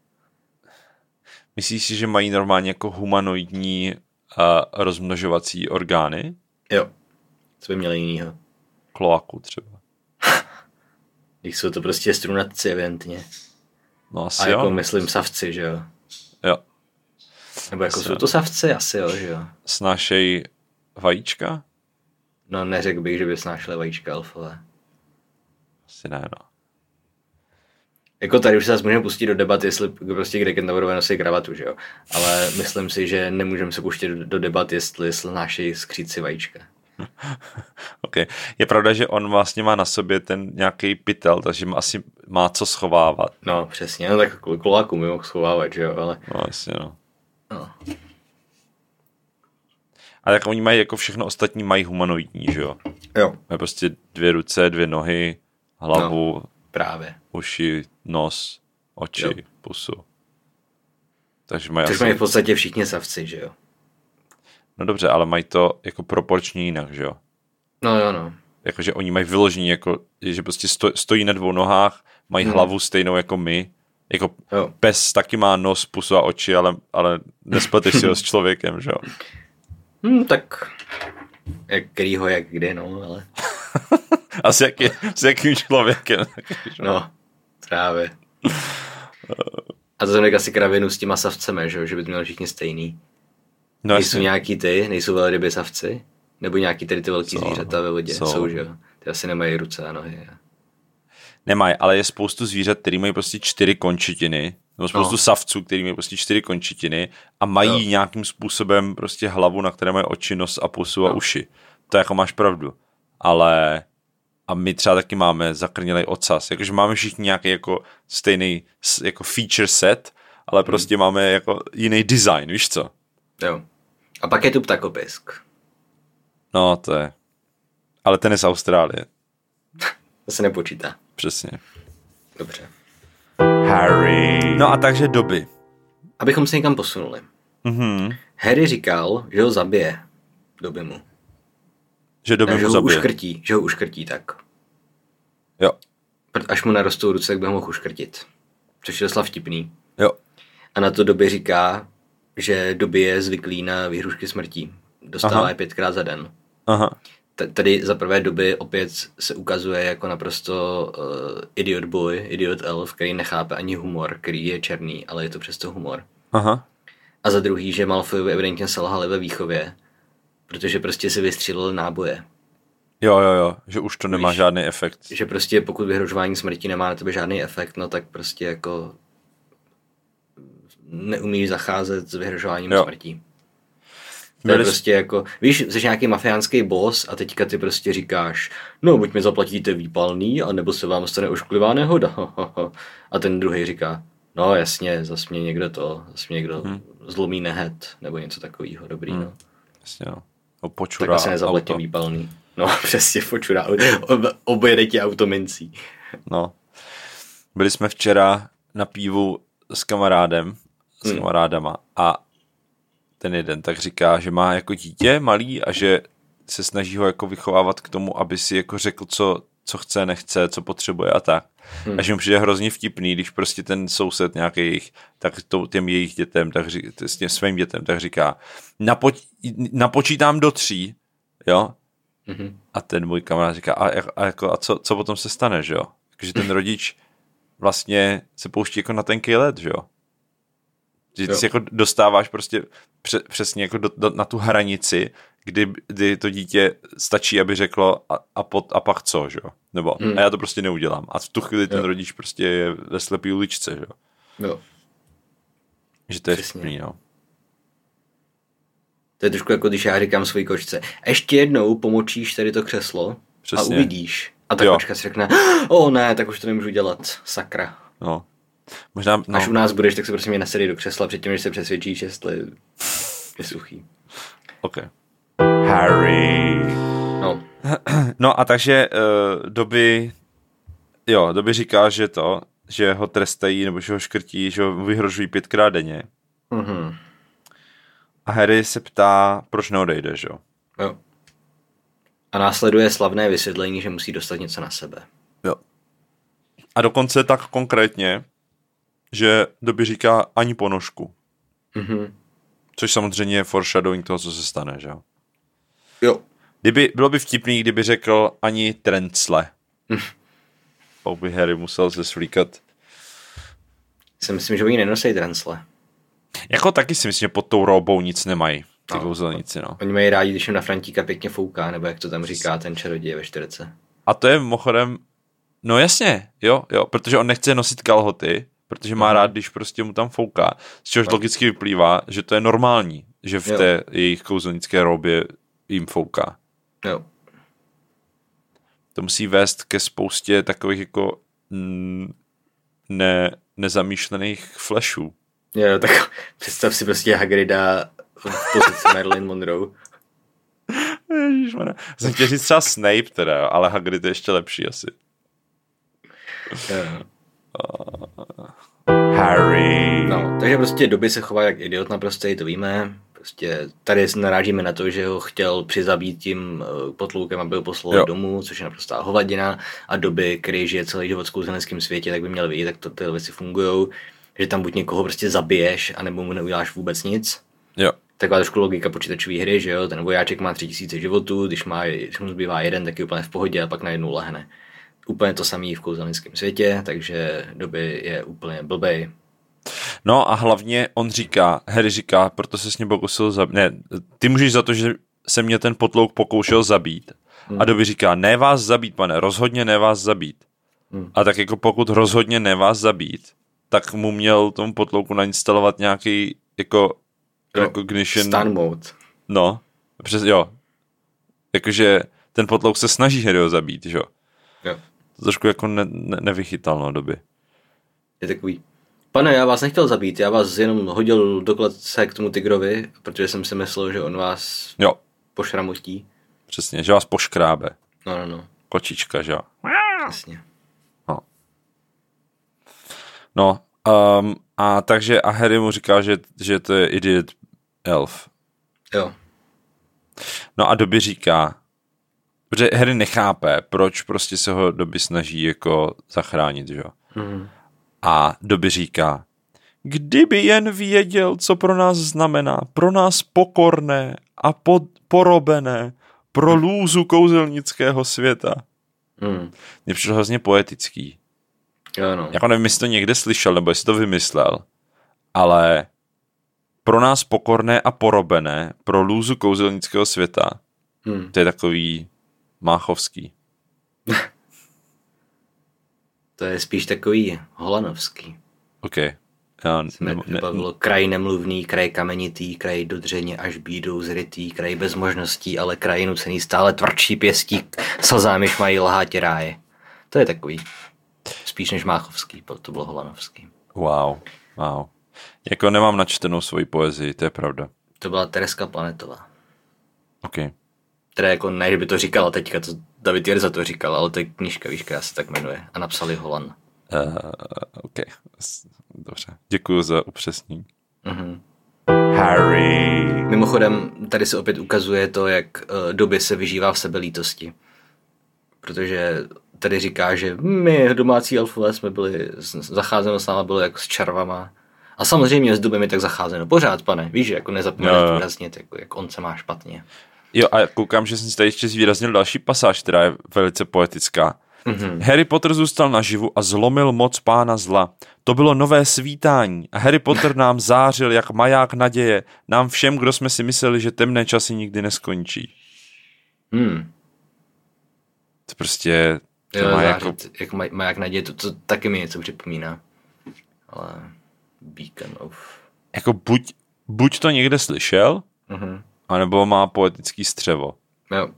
myslíš si, že mají normálně jako humanoidní uh, rozmnožovací orgány? Jo, co by měli jinýho? Kloaku třeba. Když jsou to prostě strunatci evidentně. No asi a jako jo. myslím savci, že jo? Jo. Nebo jako asi jsou to savci? Asi jo, že jo? Snášej vajíčka? No neřekl bych, že by snášeli vajíčka elfové. Asi ne, no. Jako tady už se zase můžeme pustit do debat, jestli prostě Gryffindoři nosí kravatu, že jo? Ale myslím si, že nemůžeme se pustit do, do debat, jestli snášejí skříci vajíčka. Okay. Je pravda, že on vlastně má na sobě ten nějaký pytel, takže asi má co schovávat. No, přesně, no tak koláku mi mohl schovávat, že jo, ale... No, jasně, no. no. A tak oni mají jako všechno ostatní, mají humanoidní, že jo? Jo. Mají prostě dvě ruce, dvě nohy, hlavu, no, právě. uši, nos, oči, jo. Pusu. Takže mají Což asi... mají v podstatě všichni savci, že jo? No dobře, ale mají to jako proporčně jinak, že jo? No jo, no. Jakože oni mají vyložení, jako, že prostě sto, stojí na dvou nohách, mají hmm. hlavu stejnou jako my. Jako jo. Pes taky má nos, pusu a oči, ale, ale nespleteš si ho s člověkem, že jo? Hmm, tak jak kterýho, jak kdy, no, ale... A s, jaký, s jakým člověkem? No, právě. A to jsem asi kravinu s těma savcemi, že, že by to měli všichni stejný. No, nejsou nějaký ty, nejsou velryby savci? Nebo nějaký tady ty velký so, zvířata ve vodě? So. Jsou, že jo? Ty asi nemají ruce a nohy. Nemají, ale je spoustu zvířat, který mají prostě čtyři končetiny, nebo spoustu no. savců, který mají prostě čtyři končetiny a mají no. nějakým způsobem prostě hlavu, na které mají oči, nos a pusu no. a uši. To jako máš pravdu. Ale a my třeba taky máme zakrnělej ocas. Jakože máme všichni nějaký jako stejný jako feature set, ale prostě hmm. máme jako jiný design, víš co? Jo. A pak je tu ptakopisk. No, to je. Ale ten je z Austrálie. To se nepočítá. Přesně. Dobře. Harry. No a takže doby. Abychom se někam posunuli. Mhm. Harry říkal, že ho zabije. Doby mu. Že doby ne, mu že ho zabije. uškrtí, že ho uškrtí tak. Jo. Až mu narostou ruce, tak by ho mohl uškrtit. Což je docela vtipný. Jo. A na to Doby říká, že Doby je zvyklý na výhrušky smrtí. Dostává Aha. je pětkrát za den. Aha. T- tady za prvé Doby opět se ukazuje jako naprosto uh, idiot boy, idiot elf, který nechápe ani humor, který je černý, ale je to přesto humor. Aha. A za druhý, že Malfoyovi evidentně selhali ve výchově, protože prostě si vystřílel náboje. Jo, jo, jo, že už to nemá Víš, žádný efekt. Že prostě pokud vyhrožování smrti nemá na tebe žádný efekt, no tak prostě jako neumíš zacházet s vyhrožováním jo. smrtí. To je prostě jako, víš, jsi nějaký mafiánský boss a teďka ty prostě říkáš, no buď mi zaplatíte výpalný, anebo se vám stane ošklivá nehoda. A ten druhý říká, no jasně, zas mě někdo to, zas mě někdo hmm. zlomí nehet, nebo něco takového, dobrý, hmm. no. Jasně, no. O počurá tak se nezaplatím výpalný. No přesně, počurá, obojede ti auto mincí. No. Byli jsme včera na pivu s kamarádem, s hmm. kamarádama a ten jeden tak říká, že má jako dítě malý a že se snaží ho jako vychovávat k tomu, aby si jako řekl, co, co chce, nechce, co potřebuje a tak. Hmm. A že mu přijde hrozně vtipný, když prostě ten soused nějaký jejich, tak to, těm jejich dětem, tak říká, s těm svým dětem, tak říká, napoč, napočítám do tří, jo? Hmm. A ten můj kamarád říká, a, a, jako, a co, co potom se stane, že jo? Takže ten rodič vlastně se pouští jako na tenký led, že jo? Že ty si jako dostáváš prostě pře, přesně jako do, do, na tu hranici, kdy, kdy to dítě stačí, aby řeklo a, a, pot, a pak co, že jo? Nebo hmm. a já to prostě neudělám. A v tu chvíli ten jo. rodič prostě je ve slepý uličce, že jo? Jo. Že to je vtipný, no. To je trošku jako když já říkám svojí kočce, ještě jednou pomočíš tady to křeslo přesně. A uvidíš. A ta jo. kočka si řekne, o ne, tak už to nemůžu dělat, sakra. No. Možná, no. Až u nás budeš, tak se prosím mě nasedej do křesla předtím, než se přesvědčíš, jestli je suchý. OK. Harry. No. No a takže uh, Doby, jo, Doby říká, že to, že ho trestají, nebo že ho škrtí, že ho vyhrožují pětkrát denně. Mhm. A Harry se ptá, proč neodejde, že jo? Jo. A následuje slavné vysvětlení, že musí dostat něco na sebe. Jo. A dokonce tak konkrétně, že Doby říká ani ponožku. Mhm. Což samozřejmě je foreshadowing toho, co se stane, že jo? Jo. Kdyby, bylo by vtipný, kdyby řekl ani trencle. Hm. Pak by Harry musel se svlíkat. Si myslím, že oni nenosí trencle. Jako taky si myslím, že pod tou robou nic nemají. Ty no. kouzelníci, no. Oni mají rádi, když jim na Frantíka pěkně fouká, nebo jak to tam říká ten čaroděj ve čtyřce. A to je mimochodem, no jasně, jo, jo, protože on nechce nosit kalhoty, protože má rád, když prostě mu tam fouká. Z čehož no. logicky vyplývá, že to je normální, že v jo. té jejich kouzelnické robě jim fouká. Jo. To musí vést ke spoustě takových jako ne, nezamýšlených flashů. Jo, tak představ si prostě Hagrida v pozici Marilyn Monroe. Ježišmarja. Jsem chtěl říct třeba Snape teda, ale Hagrid je ještě lepší asi. Jo. Harry. No, takže prostě Dobby se chová jak idiot naprostej, to víme. Prostě tady narážíme na to, že ho chtěl přizabít tím potloukem, aby ho poslal domů, což je naprostá hovadina. A Dobby, který žije celý život v kouzelnickém světě, tak by měl vidět, jak to ty věci fungujou. Že tam buď někoho prostě zabiješ, anebo mu neuděláš vůbec nic. Jo. Taková trošku logika počítačové hry, že jo, ten vojáček má tři tisíce životů, když, má, když mu zbývá jeden, tak je úplně v pohodě a pak najednou lehne. Úplně to samé v kouzelnickém světě, takže Dobby je úplně blbej. No a hlavně on říká, Harry říká, proto se s ním pokusil zabít, ne, ty můžeš za to, že se mě ten potlouk pokoušel zabít. Hmm. A Dobby říká, ne vás zabít, pane, rozhodně ne vás zabít. Hmm. A tak jako pokud rozhodně ne vás zabít, tak mu měl tomu potlouku nainstalovat nějaký jako recognition. Stun mode. No, přes, jo. Jakože ten potlouk se snaží Harryho zabít, že jo. Jo. To trošku jako ne, ne, nevychytal, no, Dobby. Je takový. Pane, já vás nechtěl zabít, já vás jenom hodil do kladce k tomu tygrovi, protože jsem si myslel, že on vás jo. pošramotí. Přesně, že vás poškrábe. No, no, no. Kočička, že jo. Přesně. No. No, um, a takže a Harry mu říká, že, že to je idiot elf. Jo. No a Dobby říká, protože Harry nechápe, proč prostě se ho Dobby snaží jako zachránit, že jo. Mm. A Dobby říká, kdyby jen věděl, co pro nás znamená, pro nás pokorné a pod, porobené, pro lůzu kouzelnického světa. Mm. Mně přišlo hrozně poetický. Jo, no. Jako nevím, jestli to někde slyšel, nebo jestli to vymyslel, ale pro nás pokorné a porobené, pro lůzu kouzelnického světa, mm. to je takový máchovský. To je spíš takový holanovský. OK. Já, ne, ne, bylo kraj nemluvný, kraj kamenitý, kraj do dřeně až bídou zrytý, kraj bez možností, ale kraj nucený stále tvrdší pěstí, slzami mají lhátě ráje. To je takový. Spíš než máchovský, to bylo holanovský. Wow, wow. Jako nemám načtenou svoji poezii, to je pravda. To byla Tereska Planetová. OK. Teda jako ne, že by to říkala teďka, to David Jirza to říkal, ale to je knížka, víš, která se tak jmenuje. A napsali Holan. Uh, OK. Dobře. Děkuju za upřesnění. Mm-hmm. Harry. Mimochodem, tady se opět ukazuje to, jak uh, Dobby se vyžívá v sebelítosti. Protože tady říká, že my domácí elfové jsme byli, zacházeno s náma bylo jako s čarvama. A samozřejmě s Dobby mi tak zacházeno pořád, pane. Víš, že jako nezapomínat zdůraznit, jako, jak on se má špatně. Jo, a koukám, že jsem si tady ještě zvýraznil další pasáž, která je velice poetická. Mm-hmm. Harry Potter zůstal naživu a zlomil moc pána zla. To bylo nové svítání a Harry Potter nám zářil jak maják naděje, nám všem, kdo jsme si mysleli, že temné časy nikdy neskončí. Hmm. To prostě... To jo, má zářit, jako... jak maj, maják naděje, to, to taky mi něco připomíná. Ale... Beacon of... Jako buď, buď to někde slyšel, mm-hmm. anebo má poetický střevo. Jo.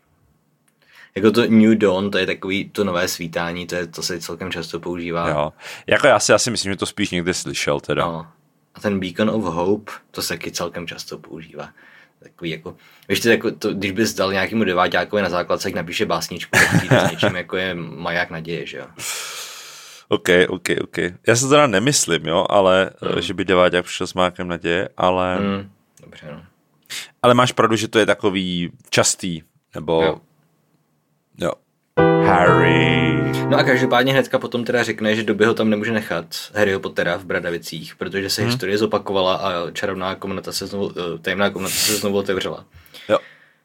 Jako to New Dawn, to je takový to nové svítání, to, je, to se celkem často používá. Jo. Jako já si, já si myslím, že to spíš někde slyšel teda. No. A ten Beacon of Hope, to se taky celkem často používá. Takový jako, víš, to, jako to, když bys dal nějakému deváťákovi na základce, jak napíše básničku, tak přijde s něčím, jako je maják naděje, že jo. OK, OK, OK. Já se teda nemyslím, jo, ale mm. že by deváťák přišel s majákem naděje, ale... Mm. Dobře, no. Ale máš pravdu, že to je takový častý, nebo... Jo. Jo. Harry. No a každopádně hnedka potom teda řekne, že Dobby ho tam nemůže nechat, Harryho Pottera v Bradavicích, protože se hmm. historie zopakovala a čarovná komnata se znovu, tajemná komnata se znovu otevřela. Jo.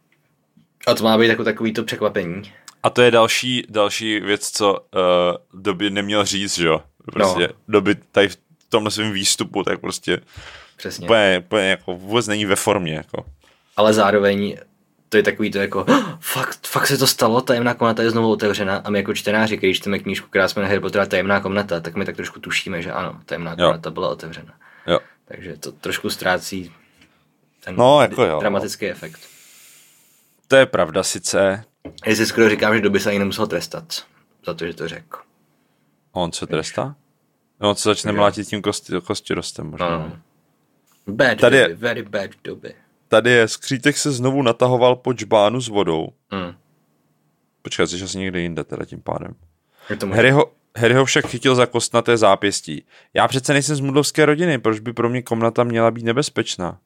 A to má být jako takový to překvapení. A to je další, další věc, co uh, Dobby neměl říct, že jo? Prostě no. Dobby tady v tomhle svém výstupu, tak prostě přesně. Úplně, úplně jako vůbec není ve formě, jako. Ale zároveň to je takový to jako, oh, fakt, fakt se to stalo, tajemná komnata je znovu otevřena a my jako čtenáři, když čteme knížku, která se jmenuje Harry Potter a tajemná komnata, tak my tak trošku tušíme, že ano, tajemná komnata jo. byla otevřena. Jo. Takže to trošku ztrácí ten no, jako jo, dramatický no. efekt. To je pravda sice. Já si skoro říkám, že Dobby se ani nemusel trestat za to, že to řekl. On se trestá? No, on se začne mlátit tím kosti, kostirostem možná. No. Bad tady Dobby, je, very bad Dobby. Tady je, skřítek se znovu natahoval po džbánu s vodou. Mm. Počkej, jsi asi někde jinde teda tím pádem. Je to Harryho, Harry ho však chytil za kostnaté zápěstí. Já přece nejsem z mudlovské rodiny, proč by pro mě komnata měla být nebezpečná?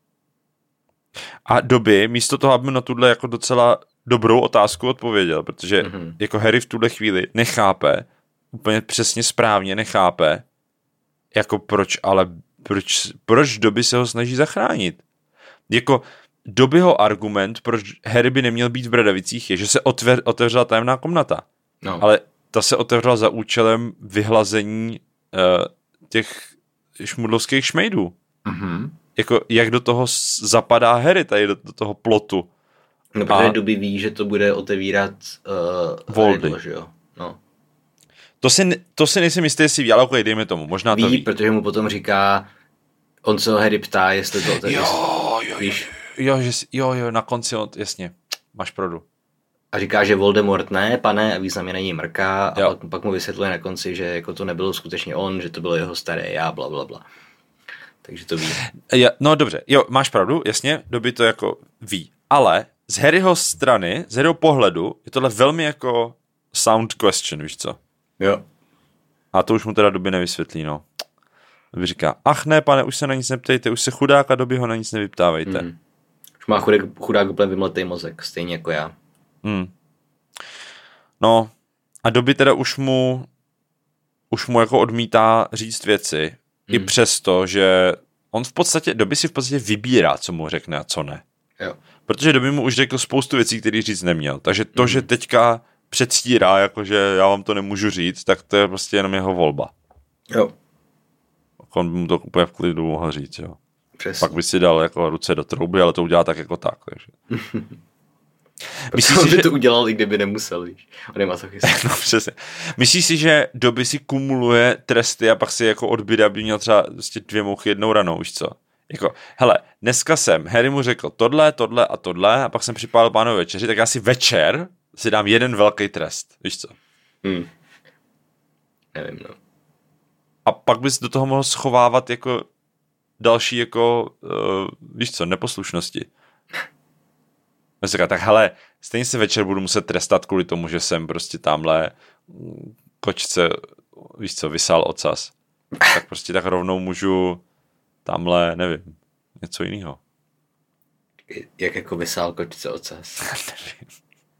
A Dobby, místo toho, aby mu na tuhle jako docela dobrou otázku odpověděl, protože mm-hmm. jako Harry v tuhle chvíli nechápe, úplně přesně správně nechápe, jako proč, ale proč, proč Dobby se ho snaží zachránit. Jako Dobbyho argument, proč Harry by neměl být v Bradavicích, je, že se otevř, otevřela tajemná komnata. No. Ale ta se otevřela za účelem vyhlazení uh, těch šmudlovských šmejdů. Mm-hmm. Jako, jak do toho zapadá Harry, tady do, do toho plotu. No, protože Dobby ví, že to bude otevírat uh, Voldy. Riddle, že jo? No. To si, to si nejsem jistý, jestli ví, ale okej, dejme tomu, možná ví, to ví. Protože mu potom říká, on se ho Harry ptá, jestli to otevře. Jo, jo, jo, jo, že, jo, jo, na konci, jasně, máš pravdu. A říká, že Voldemort ne, pane, a významně není mrká, a pak, pak mu vysvětluje na konci, že jako to nebylo skutečně on, že to bylo jeho staré já, bla, bla, bla. Takže to ví. Ja, no dobře, jo, máš pravdu, jasně, Dobby to jako ví. Ale z Harryho strany, z Harryho pohledu, je tohle velmi jako sound question, víš co? Jo. A to už mu teda Dobby nevysvětlí, no. Dobby říká, ach ne, pane, už se na nic neptejte, už se chudák a Dobby ho na nic nevyptávejte. Mm. Už má chudák, chudák úplně vymletej mozek, stejně jako já. Mm. No, a Dobby teda už mu už mu jako odmítá říct věci, mm. i přesto, že on v podstatě, Dobby si v podstatě vybírá, co mu řekne a co ne. Jo. Protože Dobby mu už řekl spoustu věcí, které říct neměl. Takže to, mm. že teďka předstírá, jakože já vám to nemůžu říct, tak to je prostě jenom jeho volba. Jo. On by mu to úplně v klidu mohl říct, jo. Přesně. Pak by si dal jako ruce do trouby, ale to udělá tak jako tak, takže. Myslíš si, by že... to udělal, i kdyby nemusel, víš. On je masochista. No přesně. Myslíš si, že Dobby si kumuluje tresty a pak si jako odbyde, aby měl třeba vlastně dvě mouchy jednou ranou, víš co? Jako, hele, dneska jsem Harry mu řekl tohle, tohle a tohle a pak jsem připálil pánovi večeři, tak já si večer si dám jeden velký trest, víš co? Hmm. Nevím, no. A pak bys do toho mohl schovávat jako další jako, uh, víš co, neposlušnosti. Říká, tak hele, stejně se večer budu muset trestat kvůli tomu, že jsem prostě tamhle kočce, víš co, vysál ocas. Tak prostě tak rovnou můžu tamhle, nevím, něco jiného. Jak jako vysál kočce ocas? Nevím.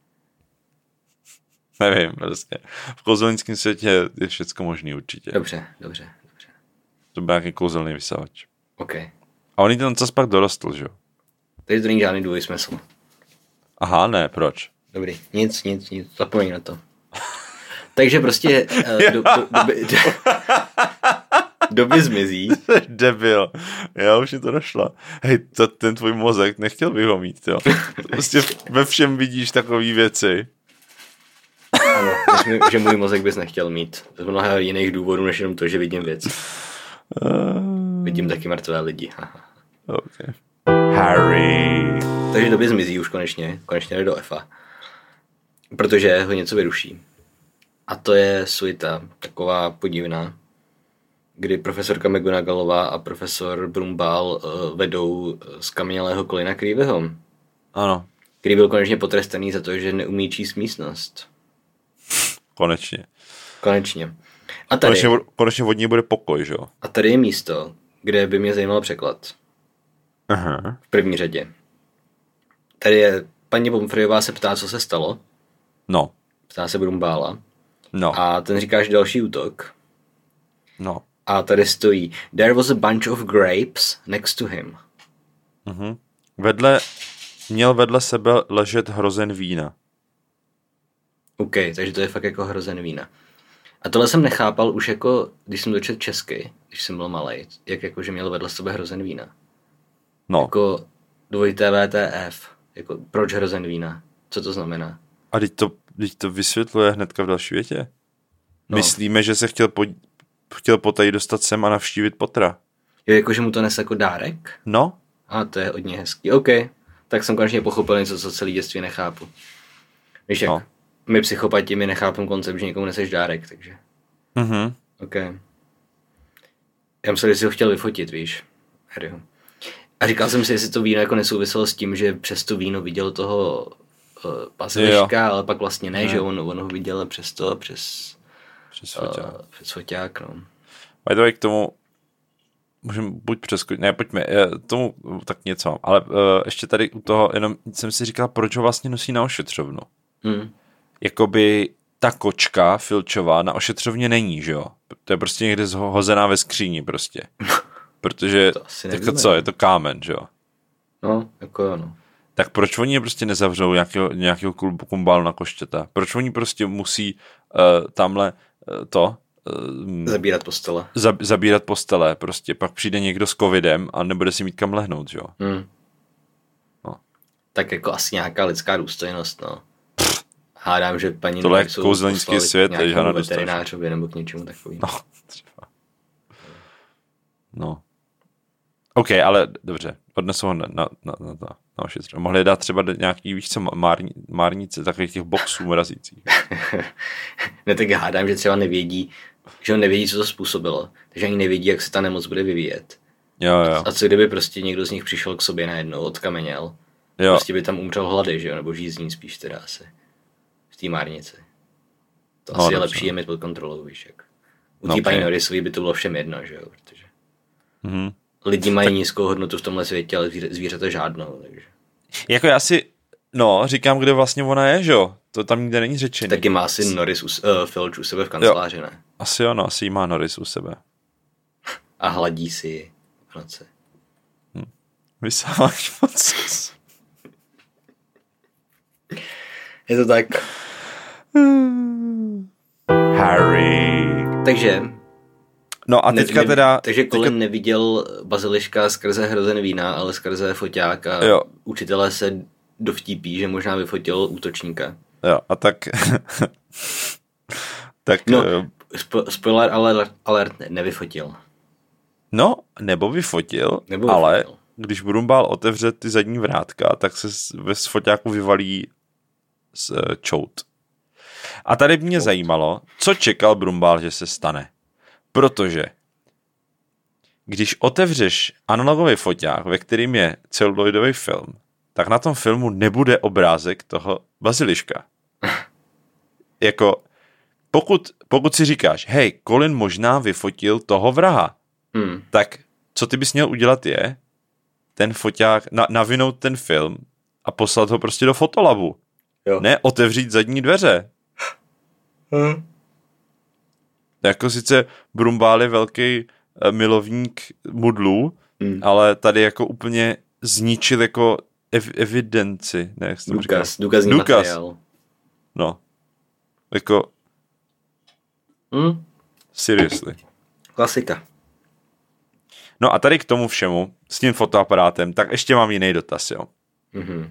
Nevím, prostě. V kouzelnickém světě je všecko možný určitě. Dobře, dobře, dobře. To byl nějaký kouzelný vysavač. OK. A on ten ocas pak dorostl, že jo? Tady to není žádný dvojitý smysl. Aha, ne, proč? Dobrý, nic, nic, nic, zapomeň na to. Takže prostě uh, do, do, doby, do, Dobby zmizí. Debil. Já už mi to došlo. Hej, to, ten tvůj mozek, nechtěl bych ho mít, jo. Prostě ve všem vidíš takové věci. Ano, myslím, že můj mozek bys nechtěl mít. Z mnoha jiných důvodů, než jenom to, že vidím věci. Uh... Vidím taky mrtvé lidi. Okay. Harry. Takže Dobby zmizí už konečně. Konečně jde do Efa. Protože ho něco vyruší. A to je suita, taková podivná, kdy profesorka McGonagallová a profesor Brumbál uh, vedou z kamenělého kolina Creevyho. Ano. Který byl konečně potrestaný za to, že neumí číst místnost. Konečně. Konečně. A tady, konečně, konečně od něj bude pokoj, že jo? A tady je místo, kde by mě zajímal překlad. Aha. V první řadě. Tady je, paní Pomfreyová se ptá, co se stalo. No. Ptá se Brumbála. No. A ten říká, že další útok. No. A tady stojí There was a bunch of grapes next to him. Mhm. Vedle, měl vedle sebe ležet hrozen vína. OK, takže to je fakt jako hrozen vína. A tohle jsem nechápal už jako, když jsem to četl česky, když jsem byl malej, jak jako, že měl vedle sebe hrozen vína. No. Jako dvojité V T F. Jako proč hrozen vína? Co to znamená? A teď to, teď to vysvětluje hnedka v další větě. No. Myslíme, že se chtěl, po, chtěl potají dostat sem a navštívit Pottera. Jo, jako, že mu to nese jako dárek? No. A to je hodně hezký. OK, tak jsem konečně pochopil něco, co celý dětství nechápu. Víš jak, no. My psychopati, my nechápem koncept, že někomu neseš dárek, takže. Mhm. OK. Já myslel, že jsi ho chtěl vyfotit, víš, Harryho. A říkal jsem si, jestli to víno jako nesouviselo s tím, že přes to víno viděl toho uh, pasečka, ale pak vlastně ne, jo. Že on, on ho viděl přes to, přes... Přes foťák. Uh, přes foťák, no. By the way, k tomu můžeme buď přeskočit, ne, pojďme, tomu tak něco mám, ale uh, ještě tady u toho, jenom jsem si říkal, proč ho vlastně nosí na ošetřovnu. Hmm. Jakoby ta kočka Filčová na ošetřovně není, že jo? To je prostě někde hozená ve skříni prostě. Protože, jako co, je to kámen, že jo? No, jako jo, no. Tak proč oni je prostě nezavřou nějakého, nějakého kumbálu na koštěta? Proč oni prostě musí uh, tamhle uh, to... Uh, zabírat postele. Zab, zabírat postele, prostě. Pak přijde někdo s covidem a nebude si mít kam lehnout, že jo? Hmm. No. Tak jako asi nějaká lidská důstojnost, no. Hádám, že paní tohle je kouzelnický svět, že nějakému veterinářovi nebo k něčemu takovým. No, třeba. No. OK, ale dobře, odnesu ho na, na, na, na, na ošetření. Mohli dát třeba nějaký, víš co, márni, márnice, takových těch boxů mrazících. Ne, tak hádám, že třeba nevědí, že on nevědí, co to způsobilo. Takže ani nevědí, jak se ta nemoc bude vyvíjet. Jo, jo. A co kdyby prostě někdo z nich přišel k sobě najednou, odkameněl. Jo. Prostě by tam umřel hlady, že jo, nebo žízní spíš teda asi. V té márnici. To no, asi je lepší je mít pod kontrolou, víš jak. U té no, paní Norrisový by to bylo všem jedno, že jo, protože mm-hmm. lidi mají nízkou hodnotu v tomhle světě, ale zvířata žádnou, takže. Jako já si, no, říkám, kde vlastně ona je, že jo? To tam nikde není řečený. Taky má asi Norris, uh, Filch u sebe v kanceláři, jo. Ne? Asi jo, no, asi jí má Norris u sebe. A hladí si ji v noci. Hm. Vysáváš moc. Je to tak. Harry. Takže. No a teďka ne, teda... Takže Colin teďka... neviděl baziliška skrze hrozen vína, ale skrze foťák a jo. Učitelé se dovtípí, že možná vyfotil útočníka. Jo, a tak... tak... No, spo, spoiler alert, alert ne, nevyfotil. No, nebo vyfotil, nebo ale vyfotil. Když Brumbál otevře ty zadní vrátka, tak se ve foťáku vyvalí z čout. A tady mě čout. zajímalo, co čekal Brumbál, že se stane. Protože když otevřeš analogový foťák, ve kterým je celuloidový film, tak na tom filmu nebude obrázek toho baziliška. Jako, pokud, pokud si říkáš, hej, Colin možná vyfotil toho vraha, hmm. tak co ty bys měl udělat je, ten foťák, na, navinout ten film a poslat ho prostě do fotolabu. Jo. Ne otevřít zadní dveře. Hmm. Jako sice Brumbál je velký uh, milovník mudlů, hmm. ale tady jako úplně zničil jako ev- evidenci. Ne, jak důkaz, důkazní důkaz. materiál. No. Jako hmm. seriously. Klasika. No a tady k tomu všemu, s tím fotoaparátem, tak ještě mám jiný dotaz, jo. Mm-hmm.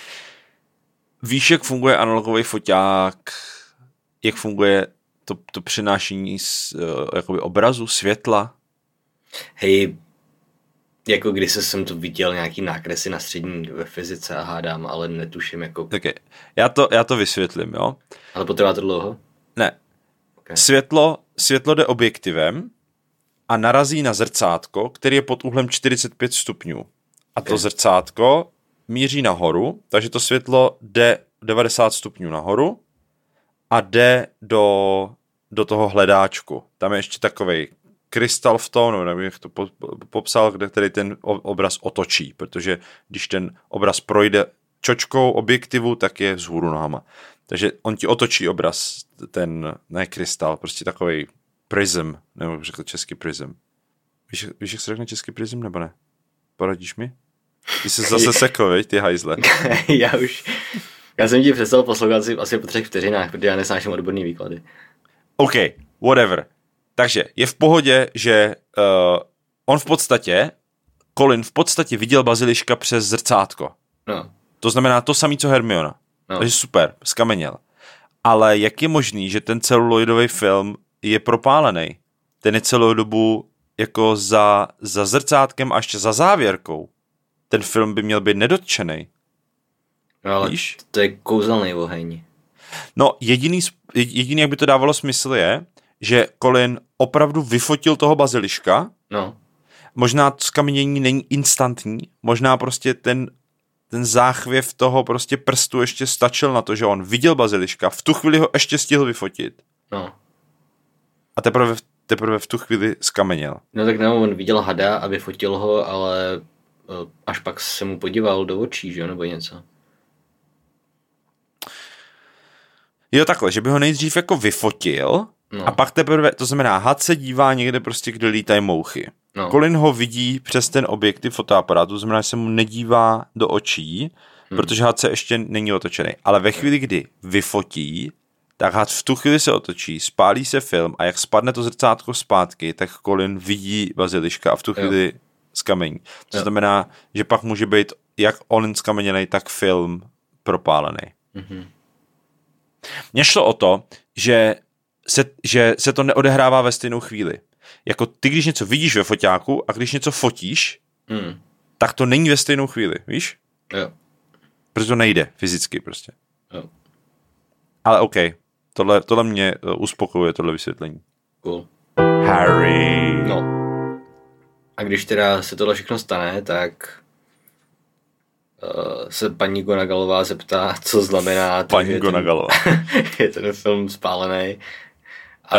Víš, jak funguje analogový foťák, jak funguje to, to přenášení z, uh, jakoby obrazu, světla? Hej, jako když jsem to viděl nějaký nákresy na střední ve fyzice a hádám, ale netuším jako... Okay. Já, to, já to vysvětlím, jo. Ale potrvá to dlouho? Ne. Okay. Světlo, světlo jde objektivem a narazí na zrcátko, který je pod úhlem čtyřicet pět stupňů. A okay. to zrcátko míří nahoru, takže to světlo jde devadesát stupňů nahoru a jde do, do toho hledáčku. Tam je ještě takovej krystal v tónu, nebo jak to popsal, kde který ten obraz otočí, protože když ten obraz projde čočkou objektivu, tak je vzhůru nohama. Takže on ti otočí obraz, ten, ne krystal, prostě takovej prism, nebo jak řekl český prism. Víš, víš, jak se řekne český prism, nebo ne? Poradíš mi? Ty jsi zase sekl, veď, ty hajzle. Já už, já jsem ti přestal poslouchat asi po třech vteřinách, protože já nesnáším odborný výklady. OK, whatever. Takže je v pohodě, že uh, on v podstatě, Colin v podstatě viděl baziliška přes zrcátko. No. To znamená to samé, co Hermiona. No. Takže super, skameněl. Ale jak je možný, že ten celuloidový film je propálený? Ten je celou dobu jako za, za zrcátkem a ještě za závěrkou. Ten film by měl být nedotčený. No, ale Víš? To je kouzelný oheň. No, jediný, jediný, jak by to dávalo smysl je, že Colin opravdu vyfotil toho baziliška. No. Možná skamenění není instantní, možná prostě ten, ten záchvěv toho prostě prstu ještě stačil na to, že on viděl baziliška, v tu chvíli ho ještě stihl vyfotit. No. a teprve, teprve v tu chvíli skameněl. No tak no, on viděl hada a vyfotil ho, ale až pak se mu podíval do očí, že jo, nebo něco. Jo, takhle, že by ho nejdřív jako vyfotil no. a pak teprve, to znamená, had se dívá někde prostě, kde lítají mouchy. No. Colin ho vidí přes ten objektiv fotoaparátu, to znamená, že se mu nedívá do očí, hmm. protože had se ještě není otočený. Ale ve chvíli, kdy vyfotí, tak had v tu chvíli se otočí, spálí se film a jak spadne to zrcátko zpátky, tak Colin vidí baziliška a v tu chvíli skamení. To jo. znamená, že pak může být jak on skameněný, tak film propálený. Mm-hmm. Mně šlo o to, že se, že se to neodehrává ve stejnou chvíli. Jako ty, když něco vidíš ve foťáku a když něco fotíš, mm. tak to není ve stejnou chvíli, víš? Jo. Protože to nejde fyzicky prostě. Jo. Ale OK, tohle, tohle mě uspokojuje, tohle vysvětlení. Cool. Harry. No. A když teda se tohle všechno stane, tak uh, se paní Gonagalová zeptá, co znamená... Paní ten, Gonagalová. Je ten film spálený. A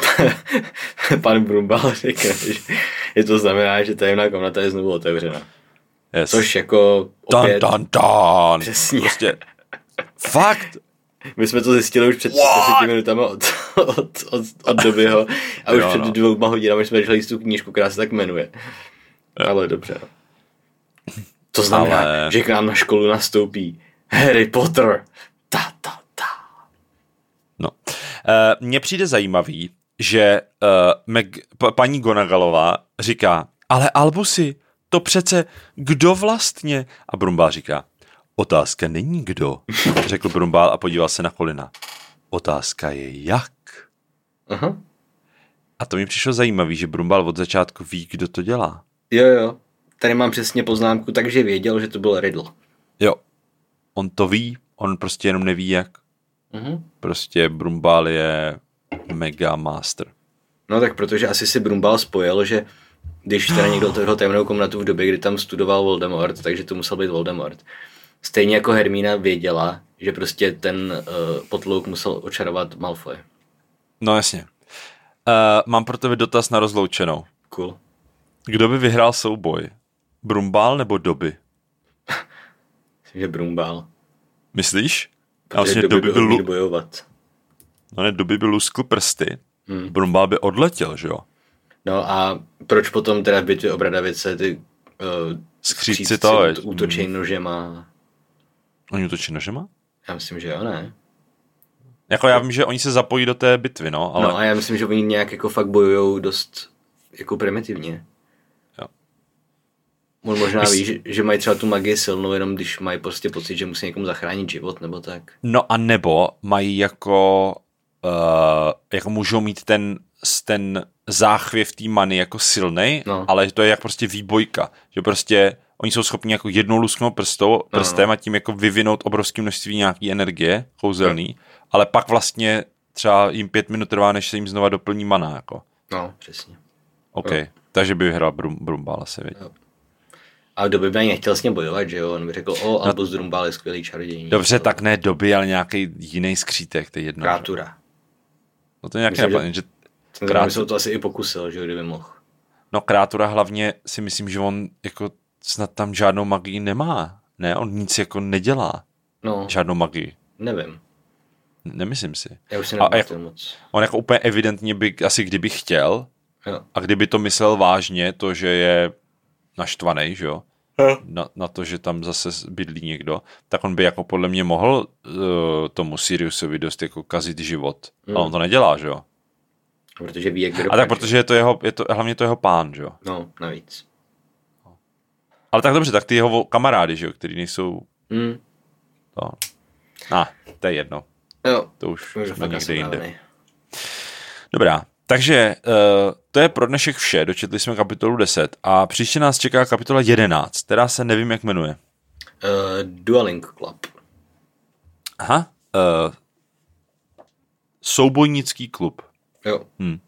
pan Brumbal řekne, že je to znamená, že tajemná komnata je znovu otevřena. Yes. Což jako opět... Dun, dun, dun. Přesně. Prostě, fakt. My jsme to zjistili už před deseti minutami od, od, od, od Dobyho a už jo, před no. dvouma hodinami jsme začali tu knížku, která se tak jmenuje. Jo. Ale dobře. To znamená, Ale... že k nám na školu nastoupí Harry Potter. Ta, ta, ta. No. Mně uh, přijde zajímavý, že uh, Meg, p- paní Gonagalová říká, ale Albusi, to přece kdo vlastně? A Brumbál říká, otázka není kdo, řekl Brumbál a podíval se na Colina. Otázka je jak. Aha. A to mi přišlo zajímavý, že Brumbál od začátku ví, kdo to dělá. Jo, jo. Tady mám přesně poznámku, takže věděl, že to byl Riddle. Jo. On to ví, on prostě jenom neví jak. Uh-huh. Prostě Brumbál je mega master. No tak protože asi si Brumbál spojil, že když teda někdo otevřel tajemnou komnatu v době, kdy tam studoval Voldemort, takže to musel být Voldemort. Stejně jako Hermína věděla, že prostě ten uh, potlouk musel očarovat Malfoy. No jasně. Uh, mám pro tebe dotaz na rozloučenou. Cool. Kdo by vyhrál souboj? Brumbál nebo Dobby? Myslím, že Brumbál. Myslíš? Protože Dobby by byl bojovat. No ne, Dobby by luskl prsty. Hmm. Brumbál by odletěl, že jo? No a proč potom teda v bitvě o Bradavice ty uh, skříci, skříci to útočí hmm. nožema? Oni útočí nožema? Já myslím, že jo, ne? Jako já vím, že oni se zapojí do té bitvy, no. Ale... No a já myslím, že oni nějak jako fakt bojujou dost jako primitivně. Jo. On možná Vys... ví, že, že mají třeba tu magii silnou, jenom když mají prostě pocit, že musí někomu zachránit život, nebo tak. No a nebo mají jako, uh, jako můžou mít ten, ten záchvěv té many jako silnej, no. ale to je jak prostě výbojka, že prostě oni jsou schopni jako jednou lusknout prstou, prstem no. a tím jako vyvinout obrovské množství nějaký energie, kouzelný, no. ale pak vlastně třeba jim pět minut trvá, než se jim znova doplní mana, jako. No, přesně. OK, jo. Takže by vyhrál Brum, Brumbál asi, vědět. A Dobby by nechtěl s ním bojovat, že jo? On by řekl, o, Albus Brumbál je skvělý čarodějník. Dobře, tak ne Dobby, ale nějaký jiný skřítek, to je jedno. Krátura. No to je nějaký napadný, že... Ten Krát... se to asi i pokusil, že kdyby mohl. No Krátura hlavně si myslím, že on jako snad tam žádnou magii nemá. Ne, on nic jako nedělá. No. Žádnou magii. Nevím. Nemyslím si. Já už si nepamatuju moc. On jako úplně evidentně by, asi kdyby chtěl, jo. a kdyby to myslel vážně, to, že je naštvaný, že jo, jo. Na, na to, že tam zase bydlí někdo, tak on by jako podle mě mohl uh, tomu Siriusovi dost jako kazit život. Hmm. Ale on to nedělá, že jo. Protože ví, jak by A tak protože je to jeho, je to, hlavně to jeho pán, že jo. No, navíc. Ale tak dobře, tak ty jeho kamarády, že jo, který nejsou... Hmm. To. A, to je jedno. Jo. To už jsme někde jinde. Dobrá. Takže uh, to je pro dnešek vše, dočetli jsme kapitolu deset a příště nás čeká kapitola jedenáct, která se nevím, jak jmenuje. Uh, Dueling Club. Aha. Uh, soubojnický klub. Jo. Hmm.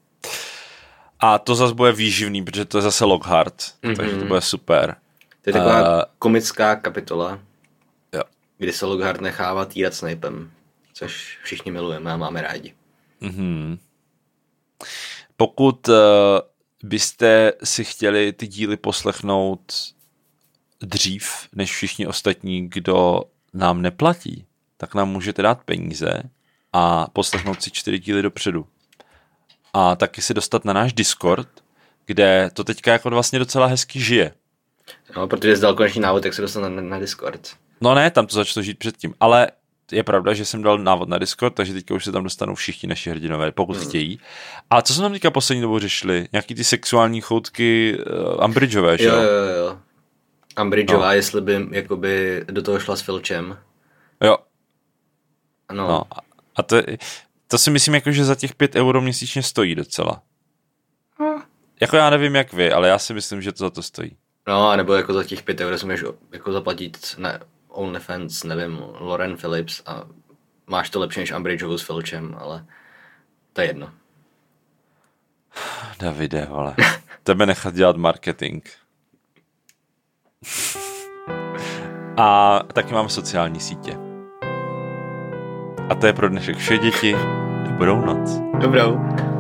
A to zase bude výživný, protože to je zase Lockhart, mm-hmm. takže to bude super. To je taková uh, komická kapitola, jo. kdy se Lockhart nechává týrat snipem, což všichni milujeme a máme rádi. Mhm. pokud uh, byste si chtěli ty díly poslechnout dřív než všichni ostatní, kdo nám neplatí, tak nám můžete dát peníze a poslechnout si čtyři díly dopředu. A taky si dostat na náš Discord, kde to teďka jako vlastně docela hezky žije. No, protože jsi dal konečný návod, jak se dostat na, na Discord. No ne, tam to začalo žít předtím, ale je pravda, že jsem dal návod na Discord, takže teďka už se tam dostanou všichni naši hrdinové, pokud hmm. chtějí. A co jsme tam teďka poslední dobou řešili? Nějaký ty sexuální choutky uh, Umbridgeové, že jo? Jo, jo, jo. Umbridgeová, no. Jestli by jakoby do toho šla s Filčem. Jo. No. no. A to, to si myslím, jako, že za těch pět euro měsíčně stojí docela. Hmm. Jako já nevím, jak vy, ale já si myslím, že to za to stojí. No, nebo jako za těch pět euro si můžeš jako zaplatit na OnlyFans, nevím, Lauren Phillips a máš to lepší než Umbridgeovou s Filčem, ale to je jedno. Davide, vole. Tebe nechat dělat marketing. A taky mám sociální sítě. A to je pro dnešek vše, děti. Dobrou noc. Dobrou.